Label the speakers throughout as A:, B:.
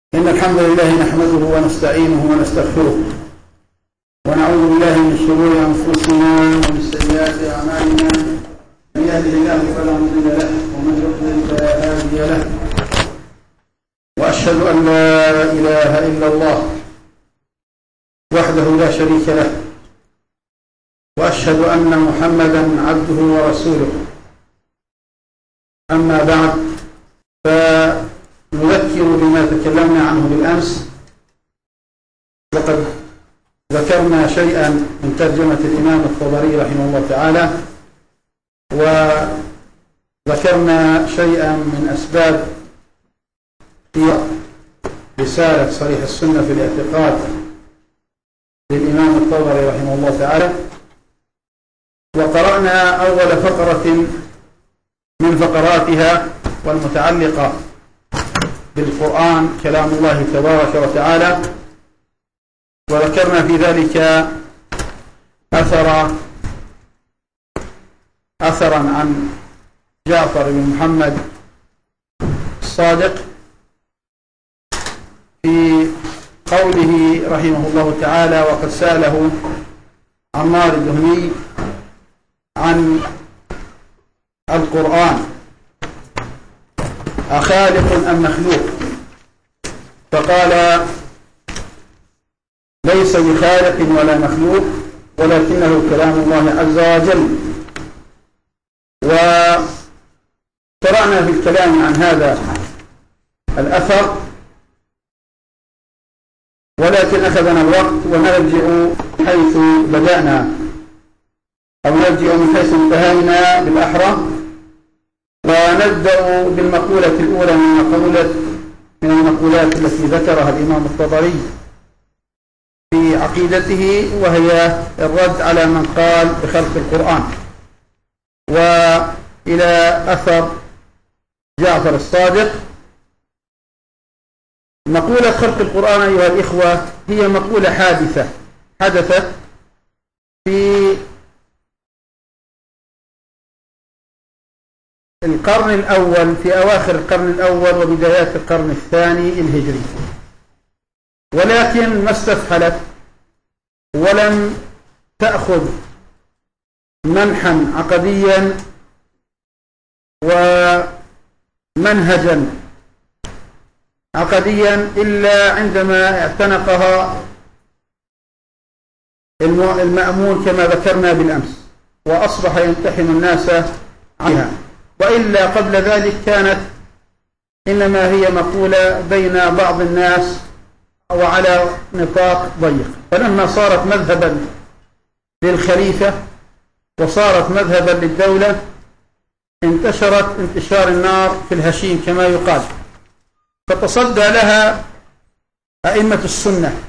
A: إن الحمد لله نحمده ونستعينه ونستغفره ونعوذ بالله من شرور أنفسنا ومن سيئات أعمالنا. من يهده الله فلا مضل له ومن يضلل فلا هادي له، وأشهد أن لا إله إلا الله وحده لا شريك له، وأشهد أن محمدا عبده ورسوله. أما بعد، فنذكر بما تكلمنا عنه بالأمس. وقد ذكرنا شيئا من ترجمة الإمام الطبري رحمه الله تعالى، وذكرنا شيئا من أسباب في رسالة صريح السنة في الاعتقاد للإمام الطبري رحمه الله تعالى، وقرأنا أول فقرة من فقراتها والمتعلقة بالقرآن كلام الله تبارك وتعالى، وذكرنا في ذلك أثرا عن جعفر بن محمد الصادق في قوله رحمه الله تعالى: وقد سأله عمار الدهني عن القرآن أخالق أم مخلوق؟ فقال: ليس بخالق ولا مخلوق، ولكنه كلام الله عز وجل. وقرأنا في الكلام عن هذا الأثر، ولكن أخذنا الوقت، ونرجع حيث بدأنا، أو نرجع من حيث انتهينا بالأحرى، ونبدأ بالمقولة الأولى من المقولات التي ذكرها الإمام الطبري في عقيدته، وهي الرد على من قال بخلق القرآن، وإلى أثر جعفر الصادق. مقولة خلق القرآن أيها الإخوة هي مقولة حادثة حدثت في القرن الأول، في أواخر القرن الأول وبدايات القرن الثاني الهجري، ولكن ما استفحلت ولم تأخذ منحا عقديا ومنهجا عقديا إلا عندما اعتنقها المأمون كما ذكرنا بالأمس، وأصبح يمتحن الناس عنها. وإلا قبل ذلك كانت إنما هي مقولة بين بعض الناس وعلى نطاق ضيق. فلما صارت مذهبا للخليفة وصارت مذهبا للدولة، انتشرت انتشار النار في الهشيم كما يقال، فتصدى لها أئمة السنة،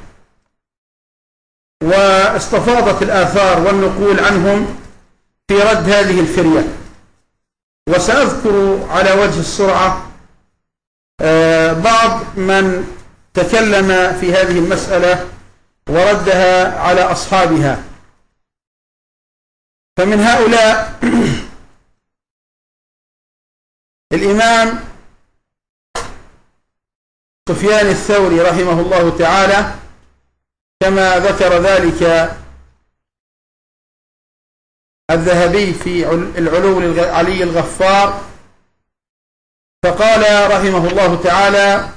A: واستفاضت الآثار والنقول عنهم في رد هذه الفرية. وسأذكر على وجه السرعة بعض من تكلم في هذه المسألة وردها على أصحابها. فمن هؤلاء الإمام سفيان الثوري رحمه الله تعالى، كما ذكر ذلك الذهبي في العلو لعلي الغفار، فقال رحمه الله تعالى: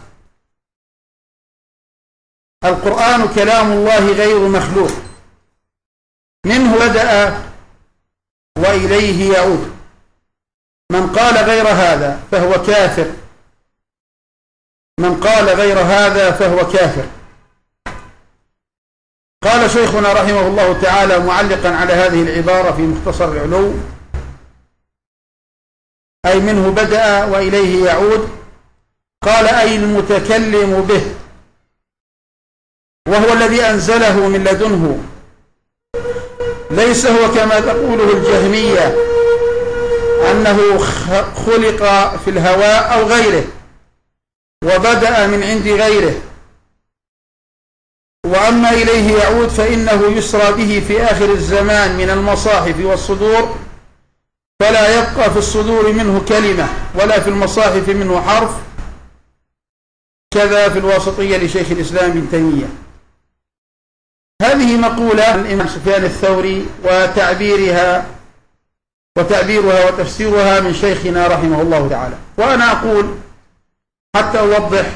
A: القرآن كلام الله غير مخلوق، منه بدأ وإليه يعود. من قال غير هذا فهو كافر، من قال غير هذا فهو كافر. قال شيخنا رحمه الله تعالى معلقا على هذه العبارة في مختصر العلو، أي منه بدأ وإليه يعود، قال: أي المتكلم به، وهو الذي أنزله من لدنه، ليس هو كما تقوله الجهمية أنه خلق في الهواء أو غيره وبدأ من عند غيره. وأما إليه يعود فإنه يسرى به في آخر الزمان من المصاحف والصدور، فلا يبقى في الصدور منه كلمة ولا في المصاحف منه حرف، كذا في الواسطية لشيخ الإسلام ابن تيمية. هذه مقولة الإمام سفيان الثوري وتعبيرها وتفسيرها من شيخنا رحمه الله تعالى. وأنا أقول حتى أوضح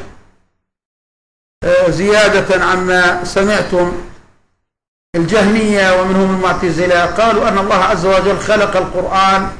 A: زيادة عما سمعتم، الجهمية ومنهم المعتزلة قالوا أن الله عز وجل خلق القرآن،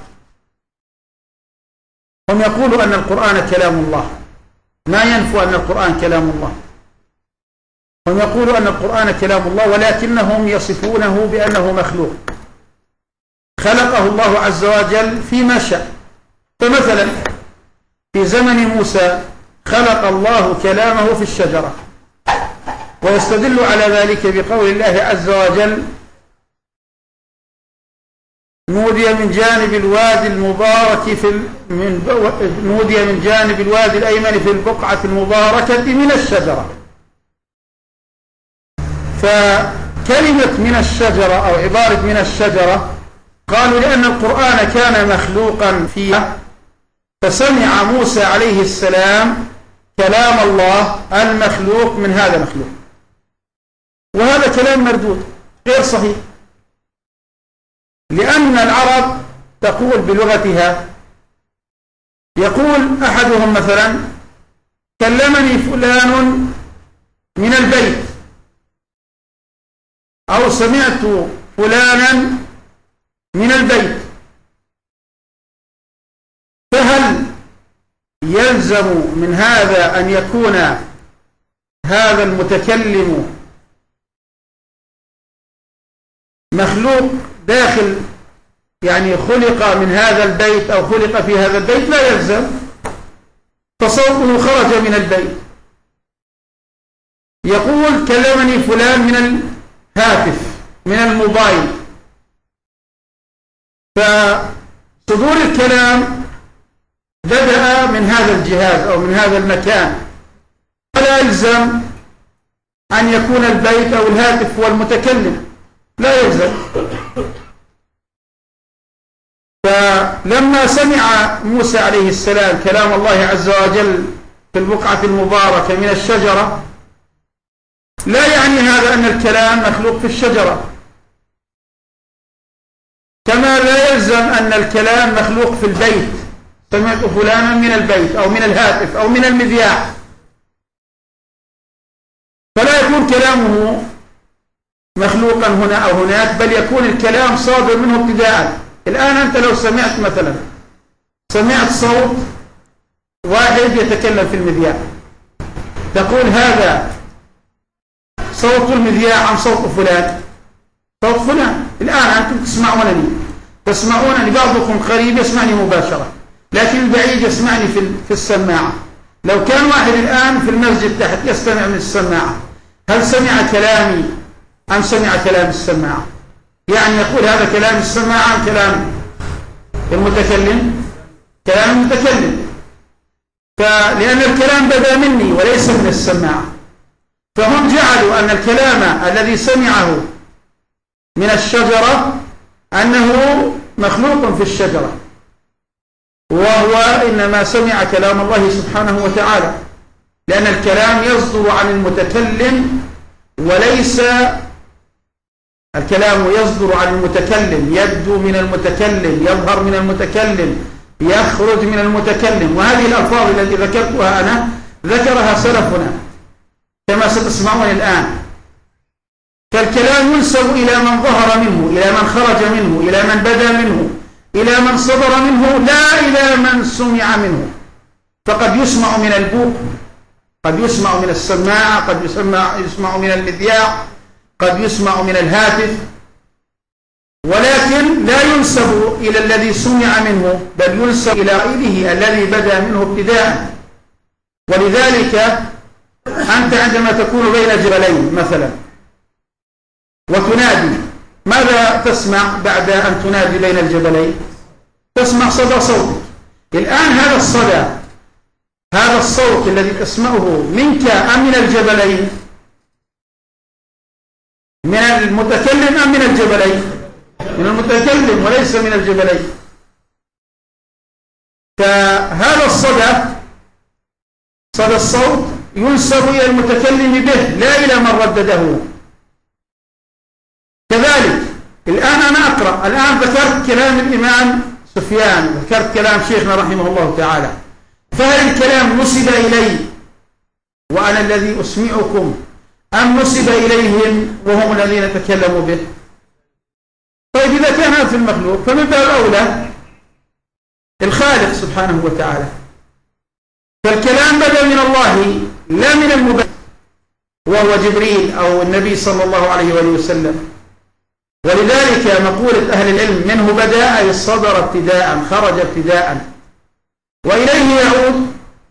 A: هم يقولوا أن القرآن كلام الله، ما ينفوا أن القرآن كلام الله، هم يقولوا أن القرآن كلام الله، ولكنهم يصفونه بأنه مخلوق خلقه الله عز وجل فيما شاء. فمثلا في زمن موسى خلق الله كلامه في الشجرة، ويستدل على ذلك بقول الله عز وجل: نودي من جانب الوادي المبارك نودي من جانب الوادي الأيمن في البقعة المباركة من الشجرة. فكلمة من الشجرة أو عبارة من الشجرة قالوا لأن القرآن كان مخلوقا فيها، فسمع موسى عليه السلام كلام الله المخلوق من هذا المخلوق، وهذا كلام مردود غير صحيح، لأن العرب تقول بلغتها، يقول أحدهم مثلا: كلمني فلان من البيت، أو سمعت فلانا من البيت. فهل يلزم من هذا أن يكون هذا المتكلم مخلوق داخل، يعني خلق من هذا البيت أو خلق في هذا البيت؟ لا يلزم، فصوته خرج من البيت. يقول: كلمني فلان من الهاتف من الموبايل، فصدور الكلام بدأ من هذا الجهاز أو من هذا المكان، فلا يلزم أن يكون البيت أو الهاتف هو المتكلم، لا يلزم. فلما سمع موسى عليه السلام كلام الله عز وجل في البقعة المباركة من الشجرة، لا يعني هذا أن الكلام مخلوق في الشجرة، كما لا يلزم أن الكلام مخلوق في البيت، سمعت فلانا من البيت أو من الهاتف أو من المذياع، فلا يكون كلامه مخلوقا هنا أو هناك، بل يكون الكلام صادر منه ابتداء. الآن أنت لو سمعت مثلا صوت واحد يتكلم في المذياع، تقول: هذا صوت المذياع أم صوت فلان؟ صوت فلان. الآن أنتم تسمعونني، بعضكم قريب يسمعني مباشرة، لكن البعيد يسمعني في السماعة. لو كان واحد الآن في المسجد تحت يستمع من السماعة، هل سمع كلامي أم سمع كلام السماعة؟ يعني يقول هذا كلام السماعة أم كلام المتكلم؟ كلام المتكلم، لأن الكلام بدأ مني وليس من السماعة. فهم جعلوا أن الكلام الذي سمعه من الشجرة أنه مخلوق في الشجرة، وهو إنما سمع كلام الله سبحانه وتعالى، لأن الكلام يصدر عن المتكلم، وليس الكلام يصدر عن المتكلم، يبدو من المتكلم، يظهر من المتكلم، يخرج من المتكلم. وهذه الألفاظ التي ذكرتها أنا ذكرها سلفنا كما ستسمعون الآن. فالكلام ينسب إلى من ظهر منه، إلى من خرج منه، إلى من بدا منه، إلى من صدر منه، لا إلى من سمع منه. فقد يسمع من البوق، قد يسمع من السماعة، قد يسمع من المذياع، قد يسمع من الهاتف، ولكن لا ينسب إلى الذي سمع منه، بل ينسب إلى غيره الذي بدأ منه ابتداء. ولذلك أنت عندما تكون بين جبلين مثلا وتنادي، ماذا تسمع بعد أن تنادي بين الجبلين؟ تسمع صدى صوتك. الآن هذا الصوت الذي تسمعه منك أم من الجبلين؟ من المتكلم أم من الجبلين؟ من المتكلم وليس من الجبلين. فهذا صدى الصوت ينسب إلى المتكلم به لا إلى من ردده. كذلك الآن أنا أقرأ، الآن ذكرت كلام الإمام سفيان، ذكرت كلام شيخنا رحمه الله تعالى، فهل الكلام نسب إلي وأنا الذي أسمعكم أم نسب إليهم وهم الذين تكلموا به؟ طيب إذا كان هذا في المخلوق فمن باب أولى الخالق سبحانه وتعالى. فالكلام بدأ من الله لا من المبين وهو جبريل أو النبي صلى الله عليه وآله وسلم. ولذلك مقولة أهل العلم منه بدأ أي صدر ابتداء، خرج ابتداء وإليه يعود.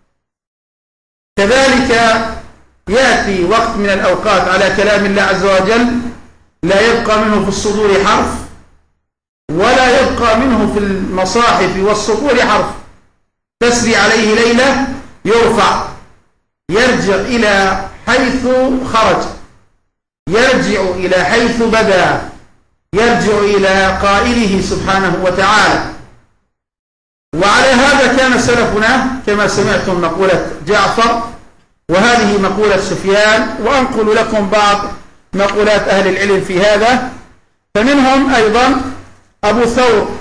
A: كذلك يأتي وقت من الأوقات على كلام الله عز وجل لا يبقى منه في الصدور حرف ولا يبقى منه في المصاحف والسطور حرف، تسري عليه ليلة يرفع، يرجع إلى حيث خرج، يرجع إلى حيث بدأ، يرجع إلى قائله سبحانه وتعالى. وعلى هذا كان سلفنا كما سمعتم مقولة جعفر، وهذه مقولة سفيان، وأنقل لكم بعض مقولات أهل العلم في هذا. فمنهم أيضا أبو ثور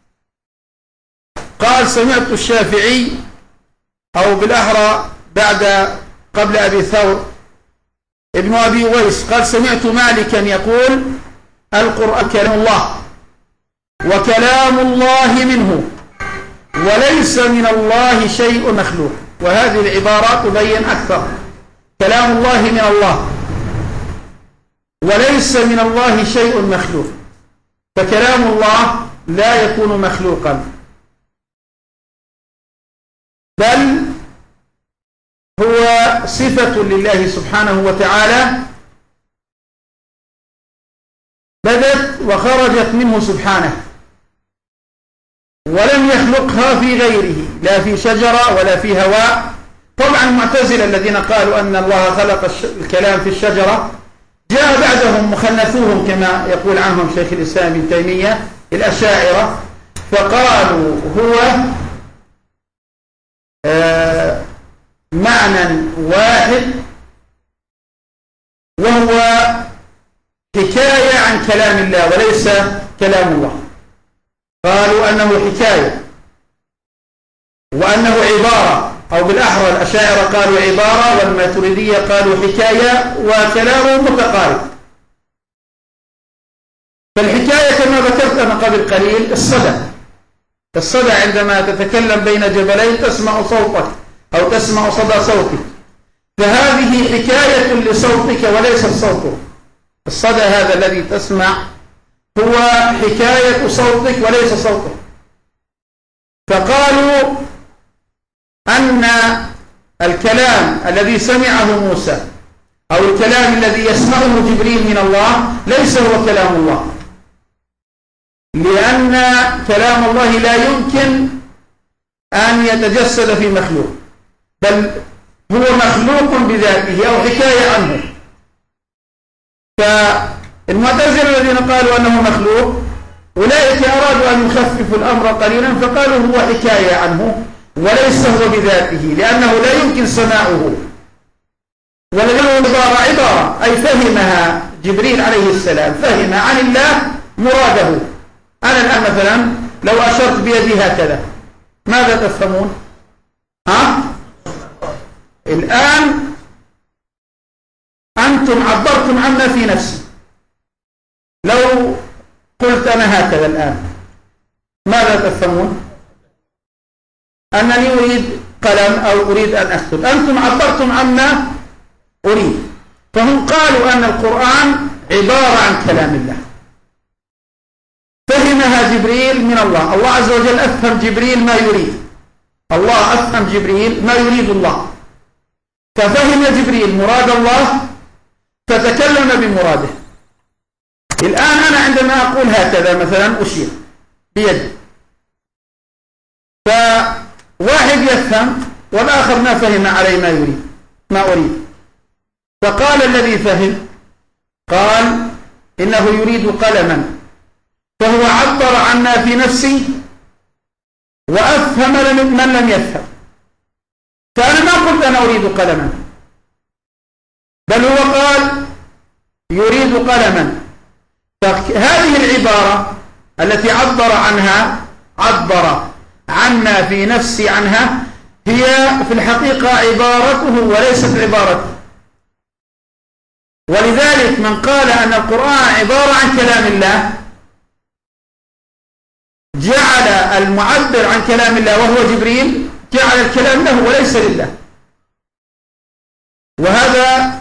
A: قال سمعت الشافعي، أو بالأحرى قبل أبي ثور ابن أبي ويس قال سمعت مالكا يقول القرآن كلام الله وكلام الله منه وليس من الله شيء مخلوق. وهذه العبارة تبين أكثر، كلام الله من الله وليس من الله شيء مخلوق، فكلام الله لا يكون مخلوقا بل هو صفة لله سبحانه وتعالى بدت وخرجت منه سبحانه ولم يخلقها في غيره، لا في شجرة ولا في هواء. طبعا المعتزلة الذين قالوا أن الله خلق الكلام في الشجرة جاء بعدهم مخنثوهم كما يقول عنهم شيخ الإسلام ابن تيمية الأشاعرة، فقالوا هو معنى واحد وهو حكاية عن كلام الله وليس كلام الله. قالوا أنه حكاية وأنه عبارة، أو بالأحرى الأشاعرة قالوا عبارة والماتريدية قالوا حكاية، وكلامه متقارب. فالحكاية كما ذكرت أنا قبل قليل الصدى عندما تتكلم بين جبلين تسمع صوتك أو تسمع صدى صوتك، فهذه حكاية لصوتك وليس صوته. الصدى هذا الذي تسمع هو حكاية صوتك وليس صوته. فقالوا أن الكلام الذي سمعه موسى أو الكلام الذي يسمعه جبريل من الله ليس هو كلام الله، لأن كلام الله لا يمكن أن يتجسد في مخلوق، بل هو مخلوق بذاته أو حكاية عنه. فالمعتزلة الذين قالوا أنه مخلوق أولئك أرادوا أن يخففوا الأمر قليلا فقالوا هو حكاية عنه وليس هو بذاته، لأنه لا يمكن سماعه. ولذلك عبارة أي فهمها جبريل عليه السلام، فهم عن الله مراده. أنا الآن مثلا لو أشرت بيدي هكذا ماذا تفهمون؟ الآن أنتم عبرتم عما في نفسي. لو قلت أنا هكذا الآن ماذا تفهمون؟ أنني أريد قلم أو أريد أن أكتب، أنتم عبرتم عما أريد. فهم قالوا أن القرآن عبارة عن كلام الله فهمها جبريل من الله. الله عز وجل أفهم جبريل ما يريد، الله أفهم جبريل ما يريد الله، ففهم جبريل مراد الله فتكلم بمراده. الآن أنا عندما أقول هكذا مثلا أشير بيدي، فواحد يفهم والآخر ما فهم علي ما أريد. فقال الذي فهم قال إنه يريد قلما، فهو عبر عنا في نفسي وأفهم من لم يفهم. فأنا ما قلت أنا أريد قلما، بل هو قال يريد قلما. فهذه العبارة التي عبر عنا في نفسي عنها هي في الحقيقة عبارته وليست عبارته. ولذلك من قال أن القرآن عبارة عن كلام الله جعل المعبر عن كلام الله وهو جبريل جعل الكلام له وليس لله، وهذا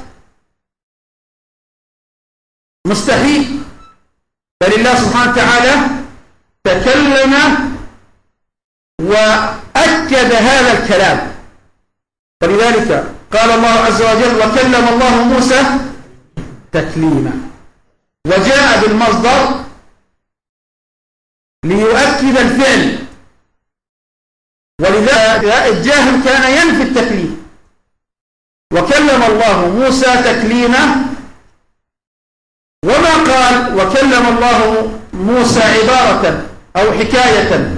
A: مستحيل. فلله سبحانه وتعالى تكلم وأكد هذا الكلام، فلذلك قال الله عز وجل وكلم الله موسى تكليما، وجاء بالمصدر ليؤكد الفعل. ولذلك الجاهل كان ينفي التكليم، وكلم الله موسى تكليما، وما قال وكلم الله موسى عبارة أو حكاية،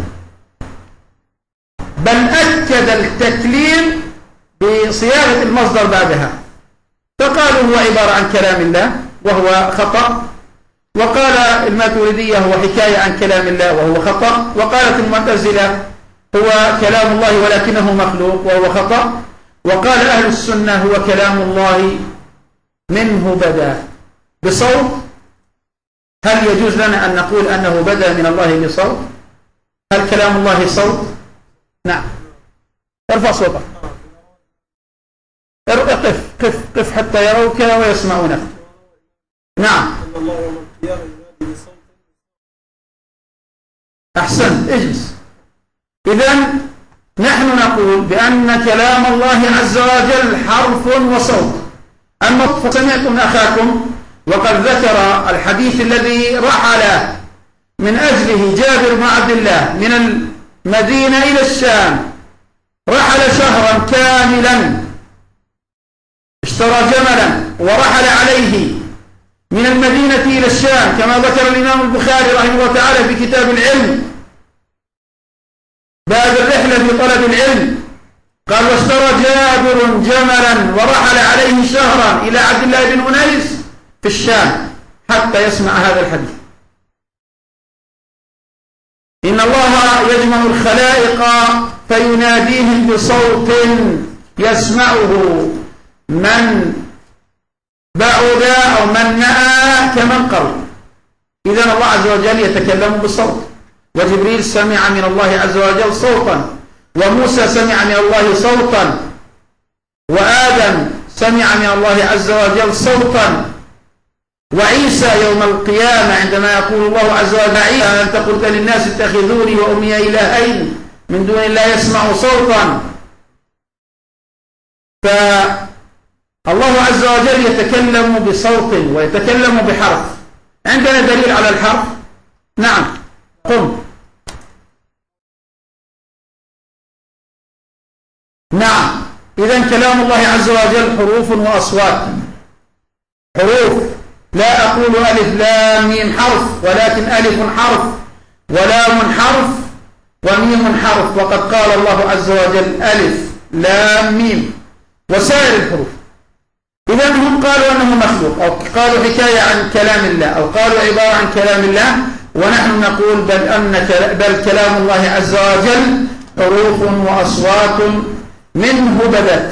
A: بل أكد التكليم بصياغة المصدر بعدها، فقالوا هو عبارة عن كلام الله وهو خطأ، وقال الماتريدية هو حكاية عن كلام الله وهو خطأ، وقالت المعتزلة هو كلام الله ولكنه مخلوق وهو خطأ، وقال أهل السنة هو كلام الله منه بدا بصوت. هل يجوز لنا أن نقول أنه بدا من الله بصوت؟ هل كلام الله صوت؟ نعم. ارفع صوتك، قف حتى يروك ويسمعونك. نعم أحسن، اجلس. إذن نحن نقول بأن كلام الله عز وجل حرف وصوت. أما فسمعتم أخاكم وقد ذكر الحديث الذي رحل من أجله جابر بن عبد الله من المدينة إلى الشام، رحل شهرا كاملا، اشترى جملا ورحل عليه من المدينة إلى الشام، كما ذكر الإمام البخاري رحمه الله تعالى في كتاب العلم باب الرحلة في طلب العلم، قال واشترى جابر جملا ورحل عليه شهرا إلى عبد الله بن أنيس في الشام حتى يسمع هذا الحديث. إن الله يجمع الخلائق فيناديهم بصوت يسمعه من بعد أو من نأى كمن قرب. إذن الله عز وجل يتكلم بصوت، وجبريل سمع من الله عز وجل صوتا، وموسى سمع من الله صوتا، وآدم سمع من الله عز وجل صوتا، وعيسى يوم القيامة عندما يقول الله عز وجل عيسى أنت قلت للناس اتخذوني وأمي إلهين من دون الله يسمع صوتا. فالله عز وجل يتكلم بصوت ويتكلم بحرف. عندنا دليل على الحرف؟ نعم، قم. نعم، إذن كلام الله عز وجل حروف وأصوات. حروف، لا أقول ألف لام ميم حرف، ولكن ألف حرف ولام حرف وميم حرف، وقد قال الله عز وجل ألف لام ميم وسائر الحروف. إذن هم قالوا أنه مخلوق، أو قالوا حكاية عن كلام الله، أو قالوا عبارة عن كلام الله، ونحن نقول بل كلام الله عز وجل حروف وأصوات منه بدت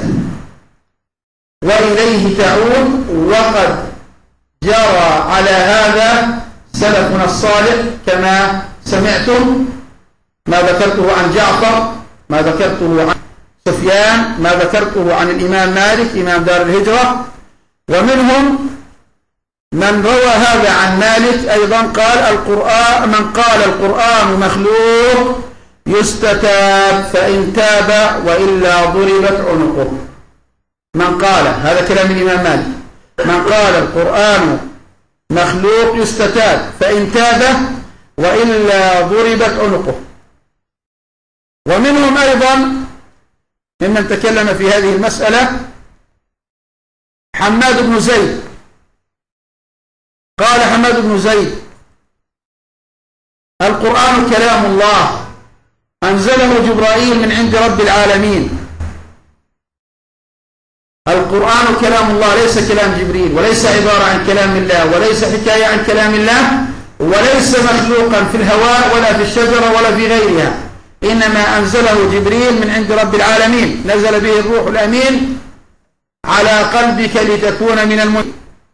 A: وإليه تعود. وقد جرى على هذا سلفنا الصالح كما سمعتم، ما ذكرته عن جعفر، ما ذكرته عن سفيان، ما ذكرته عن الإمام مالك إمام دار الهجرة، ومنهم من روى هذا عن مالك أيضا قال من قال القرآن مخلوق يستتاب فإن تاب وإلا ضربت عنقه. من قال، هذا كلام الإمام مالك، من قال القرآن مخلوق يستتاب فإن تاب وإلا ضربت عنقه. ومنهم أيضا ممن تكلم في هذه المسألة حماد بن زيد، قال حماد بن زيد القرآن كلام الله أنزله جبرائيل من عند رب العالمين، القرآن كلام الله، ليس كلام جبريل، وليس عبارة عن كلام الله، وليس حكاية عن كلام الله، وليس مخلوقا في الهواء ولا في الشجرة ولا في غيرها، إنما أنزله جبريل من عند رب العالمين، نزل به الروح الأمين على قلبك لتكون من المؤمنين.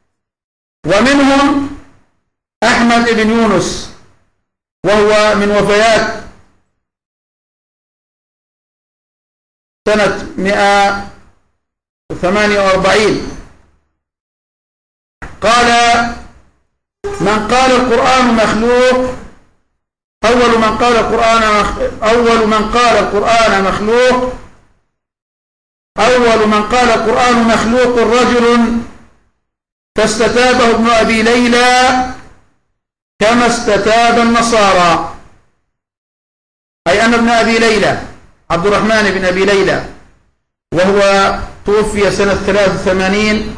A: ومنهم أحمد بن يونس، وهو من وفيات سنة 148. قال: من قال القرآن مخلوق، أول من قال القرآن مخلوق رجل فاستتابه ابن أبي ليلى كما استتاب النصارى، أي أن ابن أبي ليلى عبد الرحمن بن أبي ليلى، وهو توفي سنة 83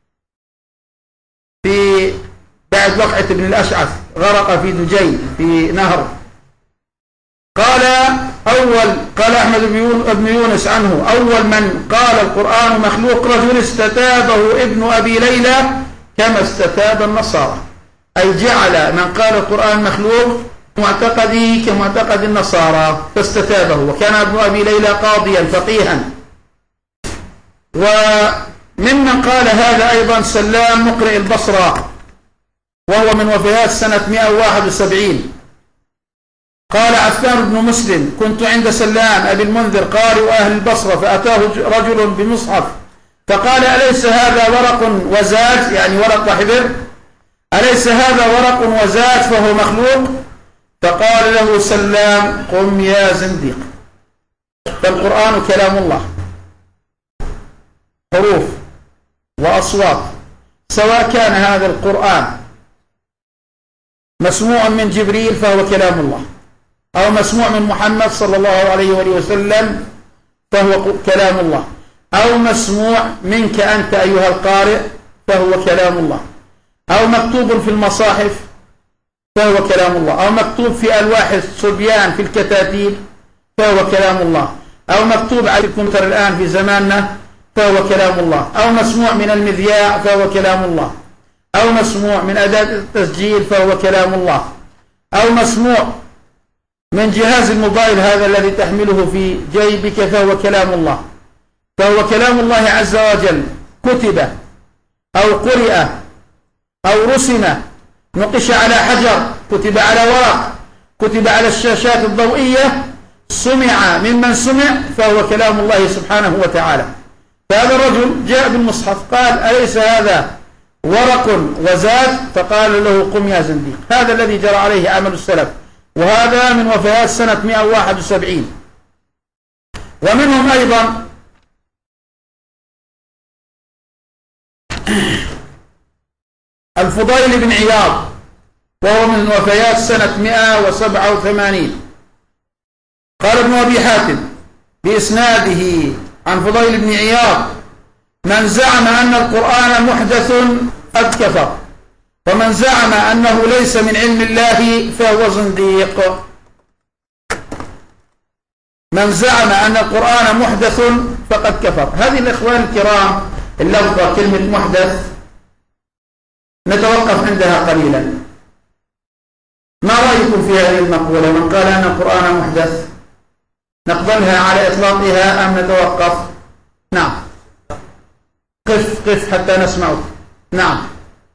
A: في بعد وقعة ابن الأشعث، غرق في دجين في نهر. قال أحمد بن يونس عنه: أول من قال القرآن مخلوق رجل استتابه ابن أبي ليلى كما استتاب النصارى، أي جعل من قال القرآن مخلوق معتقدي كمعتقد النصارى فاستتابه. وكان ابن أبي ليلى قاضيا فقيها. وممن قال هذا أيضا سلام مقرئ البصرة، وهو من وفيات سنة 171. قال عفان بن مسلم: كنت عند سلام أبي المنذر قارئ أهل البصرة، فأتاه رجل بمصحف فقال: أليس هذا ورق وزاد، يعني ورق وحبر، أليس هذا ورق وزاد فهو مخلوق؟ فقال له سلام: قم يا زنديق، فالقرآن كلام الله، حروف وأصوات، سواء كان هذا القرآن مسموع من جبريل فهو كلام الله، أو مسموع من محمد صلى الله عليه وآله وسلم فهو كلام الله، أو مسموع منك أنت أيها القارئ فهو كلام الله، أو مكتوب في المصاحف فهو كلام الله، أو مكتوب في ألواح الصبيان في الكتاتيب فهو كلام الله، أو مكتوب على الكمبيوتر الآن في زماننا فهو كلام الله، أو مسموع من المذياع فهو كلام الله، أو مسموع من أداة التسجيل فهو كلام الله، أو مسموع من جهاز الموبايل هذا الذي تحمله في جيبك فهو كلام الله. فهو كلام الله عز وجل، كتب أو قرئ أو رسم، نقش على حجر، كتب على ورق، كتب على الشاشات الضوئية، سمع ممن سمع، فهو كلام الله سبحانه وتعالى. فهذا الرجل جاء بالمصحف قال: أليس هذا ورق وزاد؟ فقال له: قم يا زنديق. هذا الذي جرى عليه عمل السلف، وهذا من وفيات سنة 171. ومنهم أيضا الفضيل بن عياض، وهو من وفيات سنة 187. قال ابن أبي حاتم بإسناده عن فضيل بن عياض: من زعم أن القرآن محدث قد كفر، ومن زعم أنه ليس من علم الله فهو زنديق. من زعم أن القرآن محدث فقد كفر. هذه الإخوان الكرام اللفظة كلمة محدث نتوقف عندها قليلا. ما رأيكم في هذه المقولة؟ من قال أن القرآن محدث نقبلها على إطلاقها أم نتوقف؟ نعم، قف حتى نسمعك. نعم،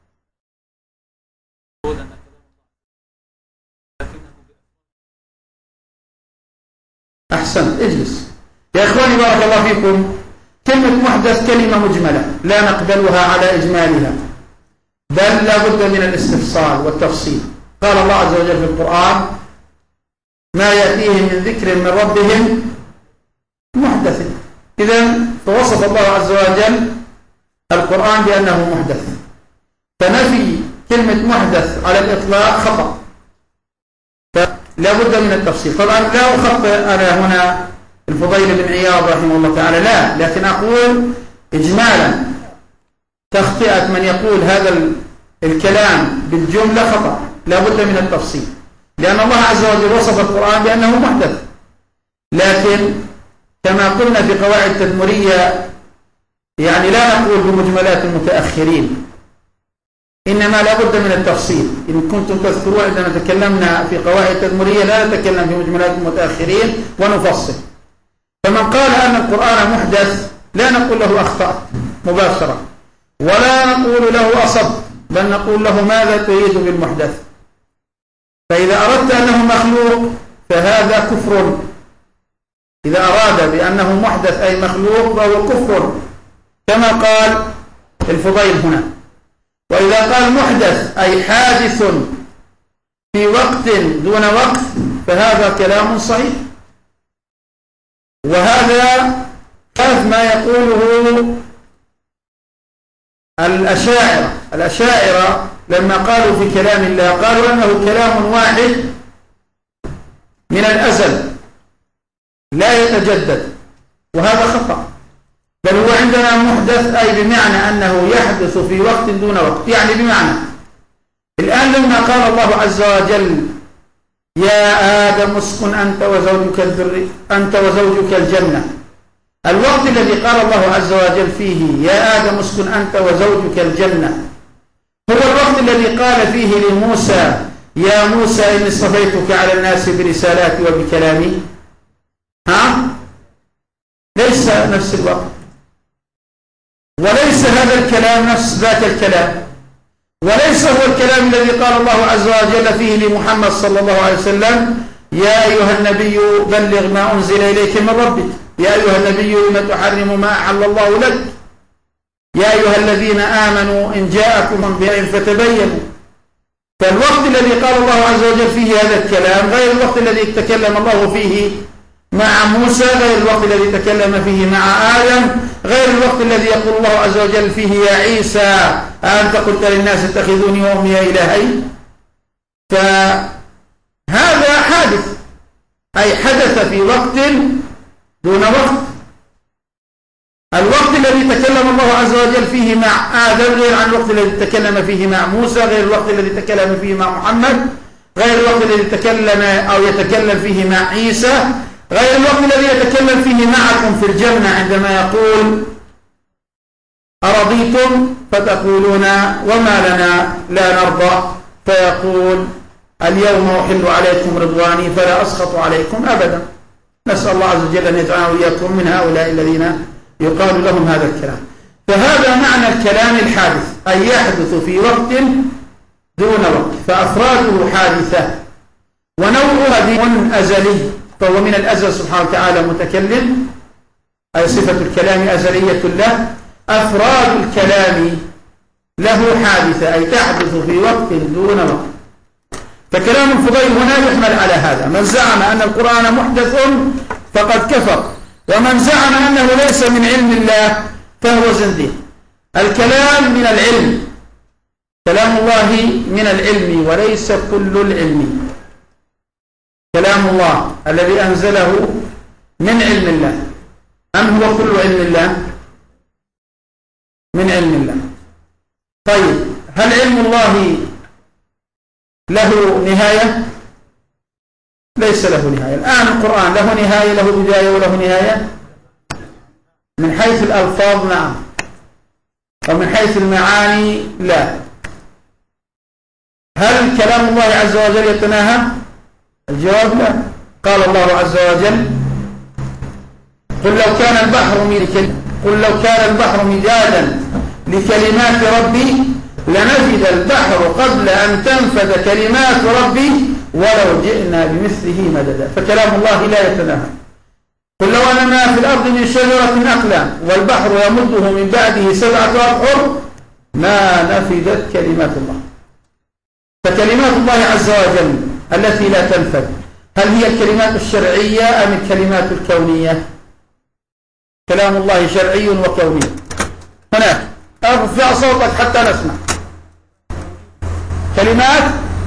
A: أحسن، اجلس يا إخواني بارك الله فيكم. كلمة محدث كلمة مجملة لا نقبلها على إجمالها، بل لا بد من الاستفصال والتفصيل. قال الله عز وجل في القرآن: ما يأتيهم من ذكر من ربهم محدث. إذن فوصف الله عز وجل القرآن بأنه محدث، فنفي كلمة محدث على الإطلاق خطأ، فلا بد من التفصيل. طبعا لا أخطئ أنا هنا الفضيل بن عياض رحمه الله تعالى، لا، لكن أقول إجمالا تخطئة من يقول هذا الكلام بالجملة خطأ، لا بد من التفصيل، لأن الله عز وجل وصف القرآن بأنه محدث. لكن كما قلنا في قواعد تدمرية يعني لا نقول بمجملات المتأخرين، إنما لا بد من التفصيل. إن كنتم تذكرون عندما تكلمنا في قواعد تدمرية لا نتكلم في مجملات المتأخرين ونفصل. فمن قال أن القرآن محدث لا نقول له أخطأت مباشرة، ولا نقول له أصبت، بل نقول له ماذا تريد بالمحدث. فإذا أردت أنه مخلوق فهذا كفر، إذا أراد بأنه محدث أي مخلوق فهو كفر كما قال الفضيل هنا. وإذا قال محدث أي حادث في وقت دون وقت فهذا كلام صحيح. وهذا خلاف ما يقوله الأشاعرة لما قالوا في كلام الله قالوا أنه كلام واحد من الأزل لا يتجدد، وهذا خطأ. بل هو عندنا محدث أي بمعنى أنه يحدث في وقت دون وقت. يعني بمعنى الآن لما قال الله عز وجل يا آدم اسكن أنت وزوجك الجنة، الوقت الذي قال الله عز وجل فيه يا آدم اسكن أنت وزوجك الجنة هو الوقت الذي قال فيه لموسى يا موسى إني اصطفيتك على الناس برسالاتي وبكلامي. ليس نفس الوقت، وليس هذا الكلام نفس ذاك الكلام، وليس هو الكلام الذي قال الله عز وجل فيه لمحمد صلى الله عليه وسلم يا أيها النبي بلغ ما أنزل إليك من ربك، يا أيها النبي لم تحرم ما أحل الله لك، يا أيها الذين آمنوا إن جاءكم بأمر فتبينوا. فالوقت الذي قال الله عز وجل فيه هذا الكلام غير الوقت الذي تكلم الله فيه مع موسى، غير الوقت الذي تكلم فيه مع آدم، غير الوقت الذي يقول الله عز وجل فيه يا عيسى أنت قلت للناس اتخذوني وأمي إلهين. فهذا حادث أي حدث في وقت دون وقت. الوقت الذي تكلم الله عز وجل فيه مع آدم غير عن الوقت الذي تكلم فيه مع موسى، غير الوقت الذي تكلم فيه مع محمد، غير الوقت الذي تكلم أو يتكلم فيه مع عيسى، غير الوقت الذي يتكلم فيه معكم في الجنة عندما يقول أرضيتم فتقولون وما لنا لا نرضى، فيقول اليوم أحل عليكم رضواني فلا أسخط عليكم أبدا. نسأل الله عز وجل أن يجعلنا وإياكم من هؤلاء الذين يقال لهم هذا الكلام. فهذا معنى الكلام الحادث أي يحدث في وقت دون وقت، فأفراده حادثة ونوعها أزلي، فهو من الأزل سبحانه وتعالى متكلم أي صفة الكلام أزلية له. أفراد الكلام له حادثة أي تحدث في وقت دون وقت. فكلام الفضيل هنا يحمل على هذا. من زعم أن القرآن محدث فقد كفر، ومن زعم أنه ليس من علم الله فهو زنديق. الكلام من العلم، كلام الله من العلم وليس كل العلم. كلام الله الذي أنزله من علم الله، أم هو كل علم الله؟ من علم الله. طيب هل علم الله له نهاية؟ ليس له نهاية. الآن القرآن له نهاية، له بداية وله نهاية؟ من حيث الألفاظ نعم، ومن حيث المعاني لا. هل كلام الله عز وجل يتناهى؟ الجواب لا. قال الله عز وجل قل لو كان البحر مدادا لكلمات ربي لنفد البحر قبل أن تنفد كلمات ربي ولو جئنا بمثله مددا. فكلام الله لا يتناهى. قل لو أن ما في الأرض من شجرة أقلام والبحر يمده من بعده 7 أبحر ما نفدت كلمات الله. فكلمات الله عز وجل التي لا تنفد هل هي الكلمات الشرعية أم الكلمات الكونية؟ كلام الله شرعي وكوني. هناك ارفع صوتك حتى نسمع. كلمات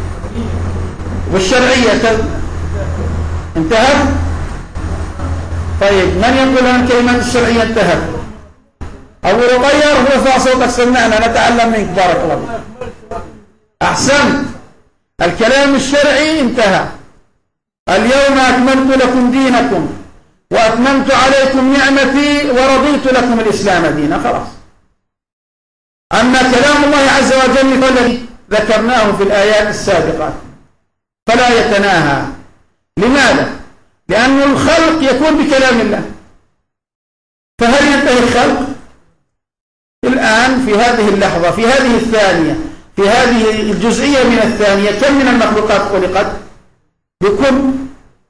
A: والشرعية انتهت. طيب من يقول أن الكلمات الشرعية انتهت؟ أبو رقية ارفع صوتك سمعنا نتعلم منك بارك الله. أحسن. الكلام الشرعي انتهى. اليوم أكملت لكم دينكم وأتممت عليكم نعمتي ورضيت لكم الإسلام دينا. خلاص. أما كلام الله عز وجل فالذي ذكرناه في الآيات السابقة فلا يتناهى. لماذا؟ لأن الخلق يكون بكلام الله. فهل ينتهي الخلق؟ الآن في هذه اللحظة، في هذه الثانية، في هذه الجزئية من الثانية، كم من المخلوقات خلقت؟ بكم.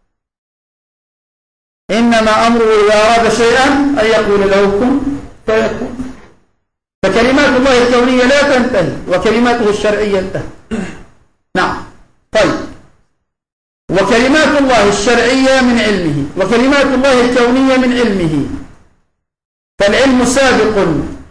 A: إنما أمره إذا أراد شيئا أن يقول له كن فيكون. فكلمات الله الكونية لا تنتهي وكلماته الشرعية انتهت. نعم. طيب، وكلمات الله الشرعية من علمه وكلمات الله الكونية من علمه، فالعلم سابق.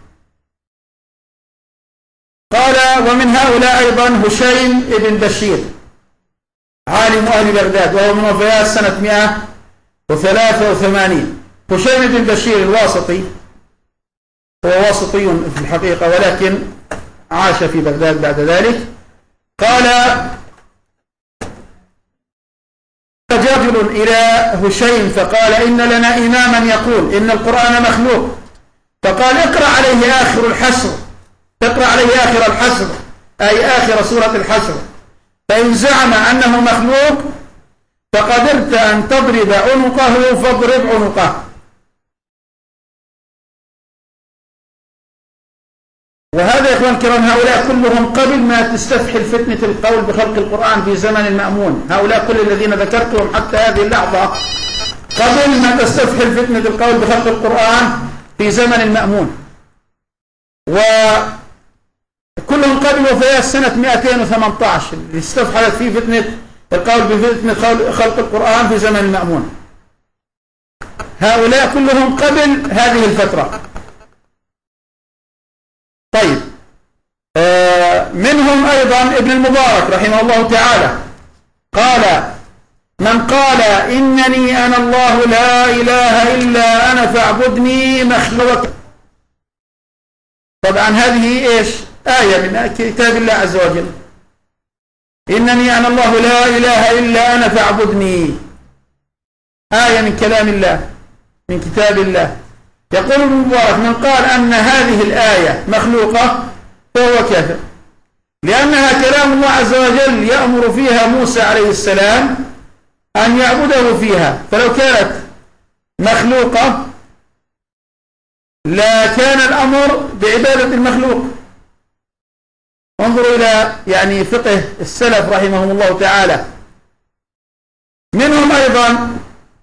A: قال: ومن هؤلاء أيضا هشيم بن بشير عالم أهل بغداد، وهو من وفيات سنة 183. هشيم بن بشير الواسطي، هو واسطي في الحقيقة ولكن عاش في بغداد بعد ذلك. قال: رجل إلى هشيم فقال: إن لنا إماما يقول إن القرآن مخلوق. فقال: اقرأ عليه آخر الحشر، تقرأ عليه آخر الحشر أي آخر سورة الحشر، فإن زعم أنه مخلوق فقدرت أن تضرب عنقه فاضرب عنقه. وهذا يا إخوان الكرام هؤلاء كلهم قبل ما تستفحل فتنة القول بخلق القرآن في زمن المأمون. هؤلاء كل الذين ذكرتهم حتى هذه اللحظة قبل ما تستفحل فتنة القول بخلق القرآن في زمن المأمون، وكلهم قبل وفيات سنة 218 اللي استفحلت فيه فتنة القول بفتنة خلق القرآن في زمن المأمون. هؤلاء كلهم قبل هذه الفترة. طيب، منهم أيضا ابن المبارك رحمه الله تعالى قال: من قال إنني أنا الله لا إله إلا أنا فاعبدني مخلوق. طبعا هذه إيش؟ آية من كتاب الله عز وجل. إنني أنا الله لا إله إلا أنا فاعبدني، آية من كلام الله من كتاب الله. يقول ابن المبارك: من قال أن هذه الآية مخلوقة فهو كافر، لأنها كلام الله عز وجل يأمر فيها موسى عليه السلام أن يعبده فيها، فلو كانت مخلوقة لا كان الأمر بعبادة المخلوق. انظروا إلى يعني فقه السلف رحمهم الله تعالى. منهم أيضا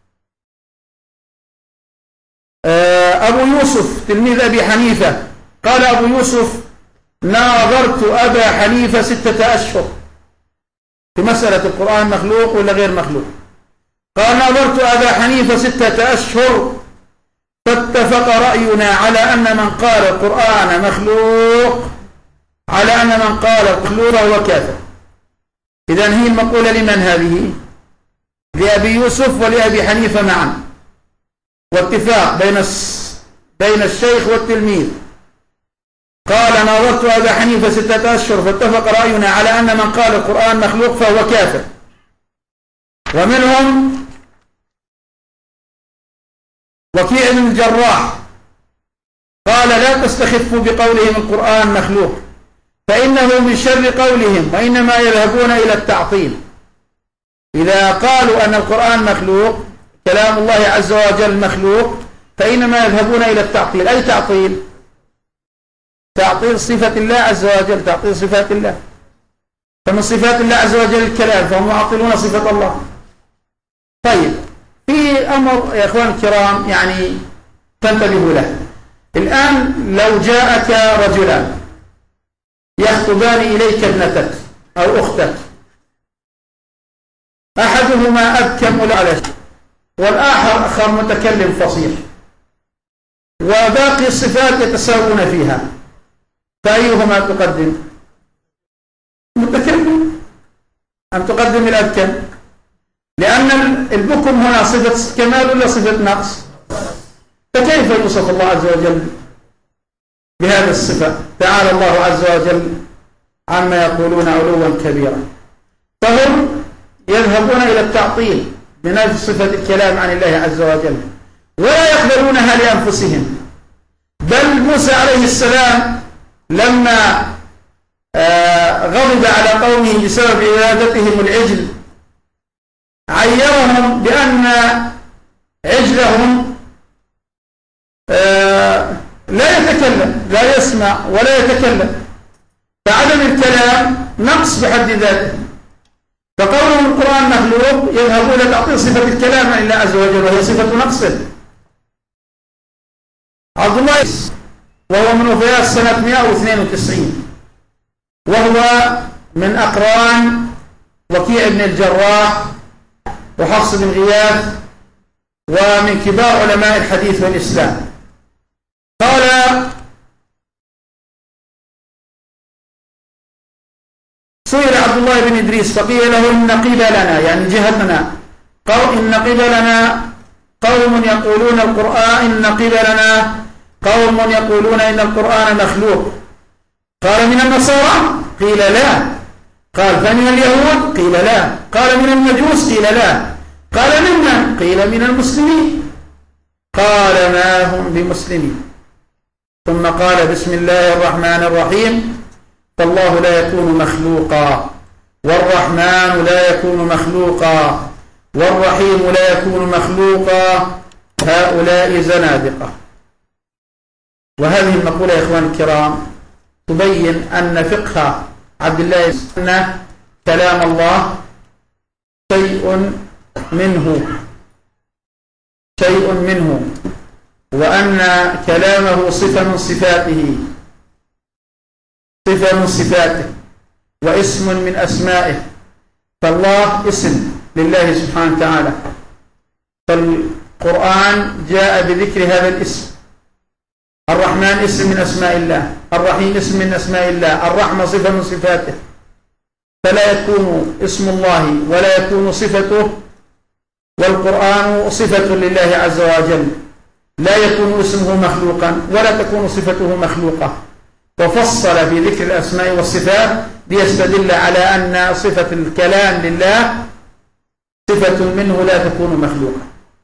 A: أبو يوسف تلميذ أبي حنيفة. قال أبو يوسف: ناظرت أبا حنيفة 6 أشهر في مسألة القرآن مخلوق ولا غير مخلوق. قال: ناظرت أبا حنيفة 6 أشهر فاتفق رأينا على أن من قال القرآن مخلوق فهو كافر. إذن هي المقولة لمن هذه؟ لأبي يوسف ولأبي حنيفة معا، واتفاق بين الشيخ والتلميذ. قال: ناظرت أبا حنيفة 6 أشهر فاتفق رأينا على أن من قال القرآن مخلوق فهو كافر. ومنهم وكيع بن الجراح قال: لا تستخفوا بقولهم القرآن مخلوق فإنه من شر قولهم، وإنما يذهبون إلى التعطيل. إذا قالوا أن القرآن مخلوق كلام الله عز وجل مخلوق فإنما يذهبون إلى التعطيل. أي تعطيل؟ تعطيل صفة الله عز وجل، تعطيل صفات الله. فمن صفات الله عز وجل الكلام، فهم معطلون صفة الله. طيب، في أمر يا إخوان الكرام يعني تنتبهوا له. الآن لو جاءك رجلان يخطبان إليك ابنتك أو أختك، أحدهما أبكم على شيء والآخر متكلم فصيح، وباقي الصفات يتساوون فيها، فأيهما تقدم؟ متكلم أم تقدم الأبكم؟ لأن البكم هنا صفة كمال ولا صفة نقص؟ فكيف يوصف الله عز وجل بهذه الصفة؟ تعالى الله عز وجل عما يقولون علوا كبيرا. فهم يذهبون إلى التعطيل من أجل صفة الكلام عن الله عز وجل. ولا يقبلونها لأنفسهم. بل موسى عليه السلام لما غضب على قومه بسبب عبادتهم العجل عيرهم بأن عجلهم لا يتكلم، لا يسمع ولا يتكلم، فعدم الكلام نقص بحد ذاته. فقولهم القرآن مخلوق يذهبون لتعطيل صفة الكلام لله عز وجل وهي صفة نقصه. عبد الله وهو من وفيات سنة 192 وهو من أقران وكيع بن الجراح وحفص بن غياث ومن كبار علماء الحديث والإسلام. قال سئل عبد الله بن إدريس فقيل له إن قبلنا يعني جهتنا إن قبلنا قوم يقولون القرآن إن قبلنا قوم يقولون إن القرآن مخلوق. قال من النصارى؟ قيل لا. قال فمن اليهود؟ قيل لا. قال من المجوس؟ قيل لا. قال ممن؟ قيل من المسلمين. قال ما هم بمسلمين. ثم قال بسم الله الرحمن الرحيم فالله لا يكون مخلوقا والرحمن لا يكون مخلوقا والرحيم لا يكون مخلوقا هؤلاء زنادقة. وهذه المقولة يا إخوان الكرام تبين أن فقه عبد الله أن كلام الله شيء منه وأن كلامه صفة من صفاته واسم من أسمائه. فالله اسم لله سبحانه وتعالى، فالقرآن جاء بذكر هذا الاسم. الرحمن اسم من أسماء الله، الرحيم اسم من أسماء الله، الرحمة صفة من صفاته، فلا يكون اسم الله ولا يكون صفته، والقرآن صفة لله عز وجل، لا يكون اسمه مخلوقا ولا تكون صفته مخلوقة. وفصل في ذكر الأسماء والصفات ليستدل على أن صفة الكلام لله صفة منه لا تكون مخلوقة.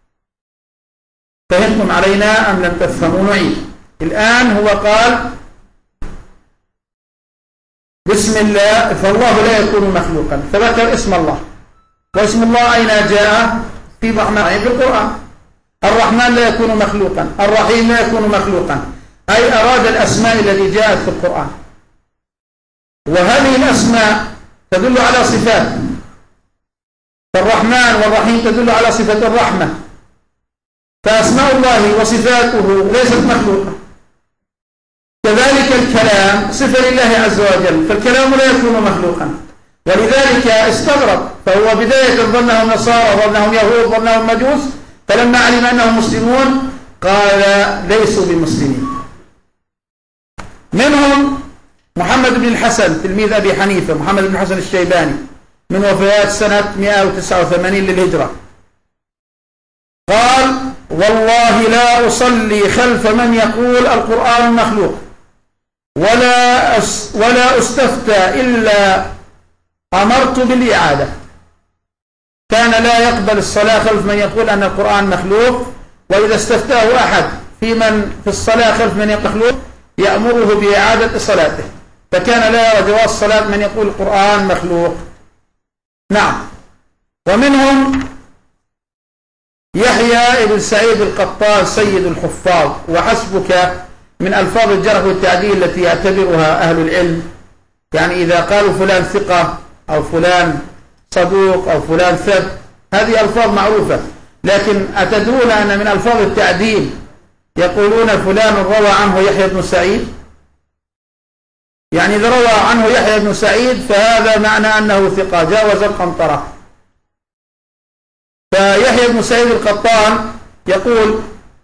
A: فهمتم علينا أم لم تفهموا؟ نعيد. الآن هو قال بسم الله فالله لا يكون مخلوقا، فذكر اسم الله، واسم الله أين جاء؟ في الرحمن في القرآن. الرحمن لا يكون مخلوقا، الرحيم لا يكون مخلوقا، أي أراد الأسماء التي جاءت في القرآن. وهذه الأسماء تدل على صفات، فالرحمن والرحيم تدل على صفة الرحمة، فأسماء الله وصفاته ليست مخلوقة. كذلك الكلام صفة لله عز وجل، فالكلام لا يكون مخلوقا، ولذلك استغرب. فهو بداية ظنهم نصارى، ظنهم يهود، ظنهم مجوس، فلما علم أنهم مسلمون قال ليسوا بمسلمين. منهم محمد بن الحسن تلميذ أبي حنيفة، محمد بن الحسن الشيباني من وفيات سنة 189 للهجرة، قال والله لا أصلي خلف من يقول القرآن مخلوق ولا أستفتى إلا أمرت بالإعادة. كان لا يقبل الصلاة خلف من يقول أن القرآن مخلوق، وإذا استفتاه أحد في الصلاة خلف من يقول مخلوق يأمره بإعادة صلاته، فكان لا يرى جواز صلاة من يقول القرآن مخلوق. نعم. ومنهم يحيى بن سعيد القطان سيد الحفاظ، وحسبك من ألفاظ الجرح والتعديل التي يعتبرها أهل العلم، يعني إذا قالوا فلان ثقة أو فلان صدوق أو فلان ثبت، هذه ألفاظ معروفة. لكن أتدرون أن من ألفاظ التعديل يقولون فلان روى عنه يحيى بن سعيد؟ يعني إذا روى عنه يحيى بن سعيد فهذا معنى أنه ثقة جاوز القنطرة. فيحيى بن سعيد القطان يقول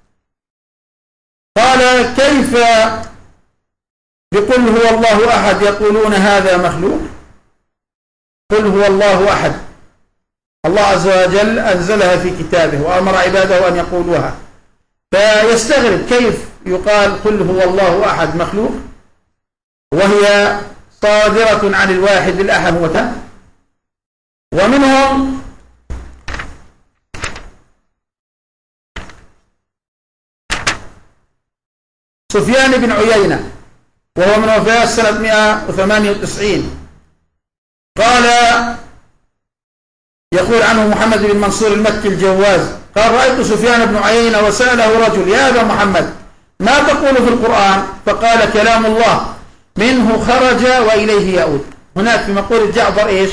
A: قال كيف بقل هو الله أحد يقولون هذا مخلوق؟ قل هو الله أحد الله عز وجل أنزلها في كتابه وأمر عباده أن يقولوها، فيستغرب كيف يقال قل هو الله أحد مخلوق وهي صادرة عن الواحد الأحد وتعالى. ومنهم سفيان بن عيينة وهو من وفيات سنة 198 قال يقول عنه محمد بن منصور المكي الجواز قال رأيت سفيان بن عيينة وسأله رجل يا أبا محمد ما تقول في القرآن؟ فقال كلام الله منه خرج وإليه يعود. هناك في مقولة جعفر إيش؟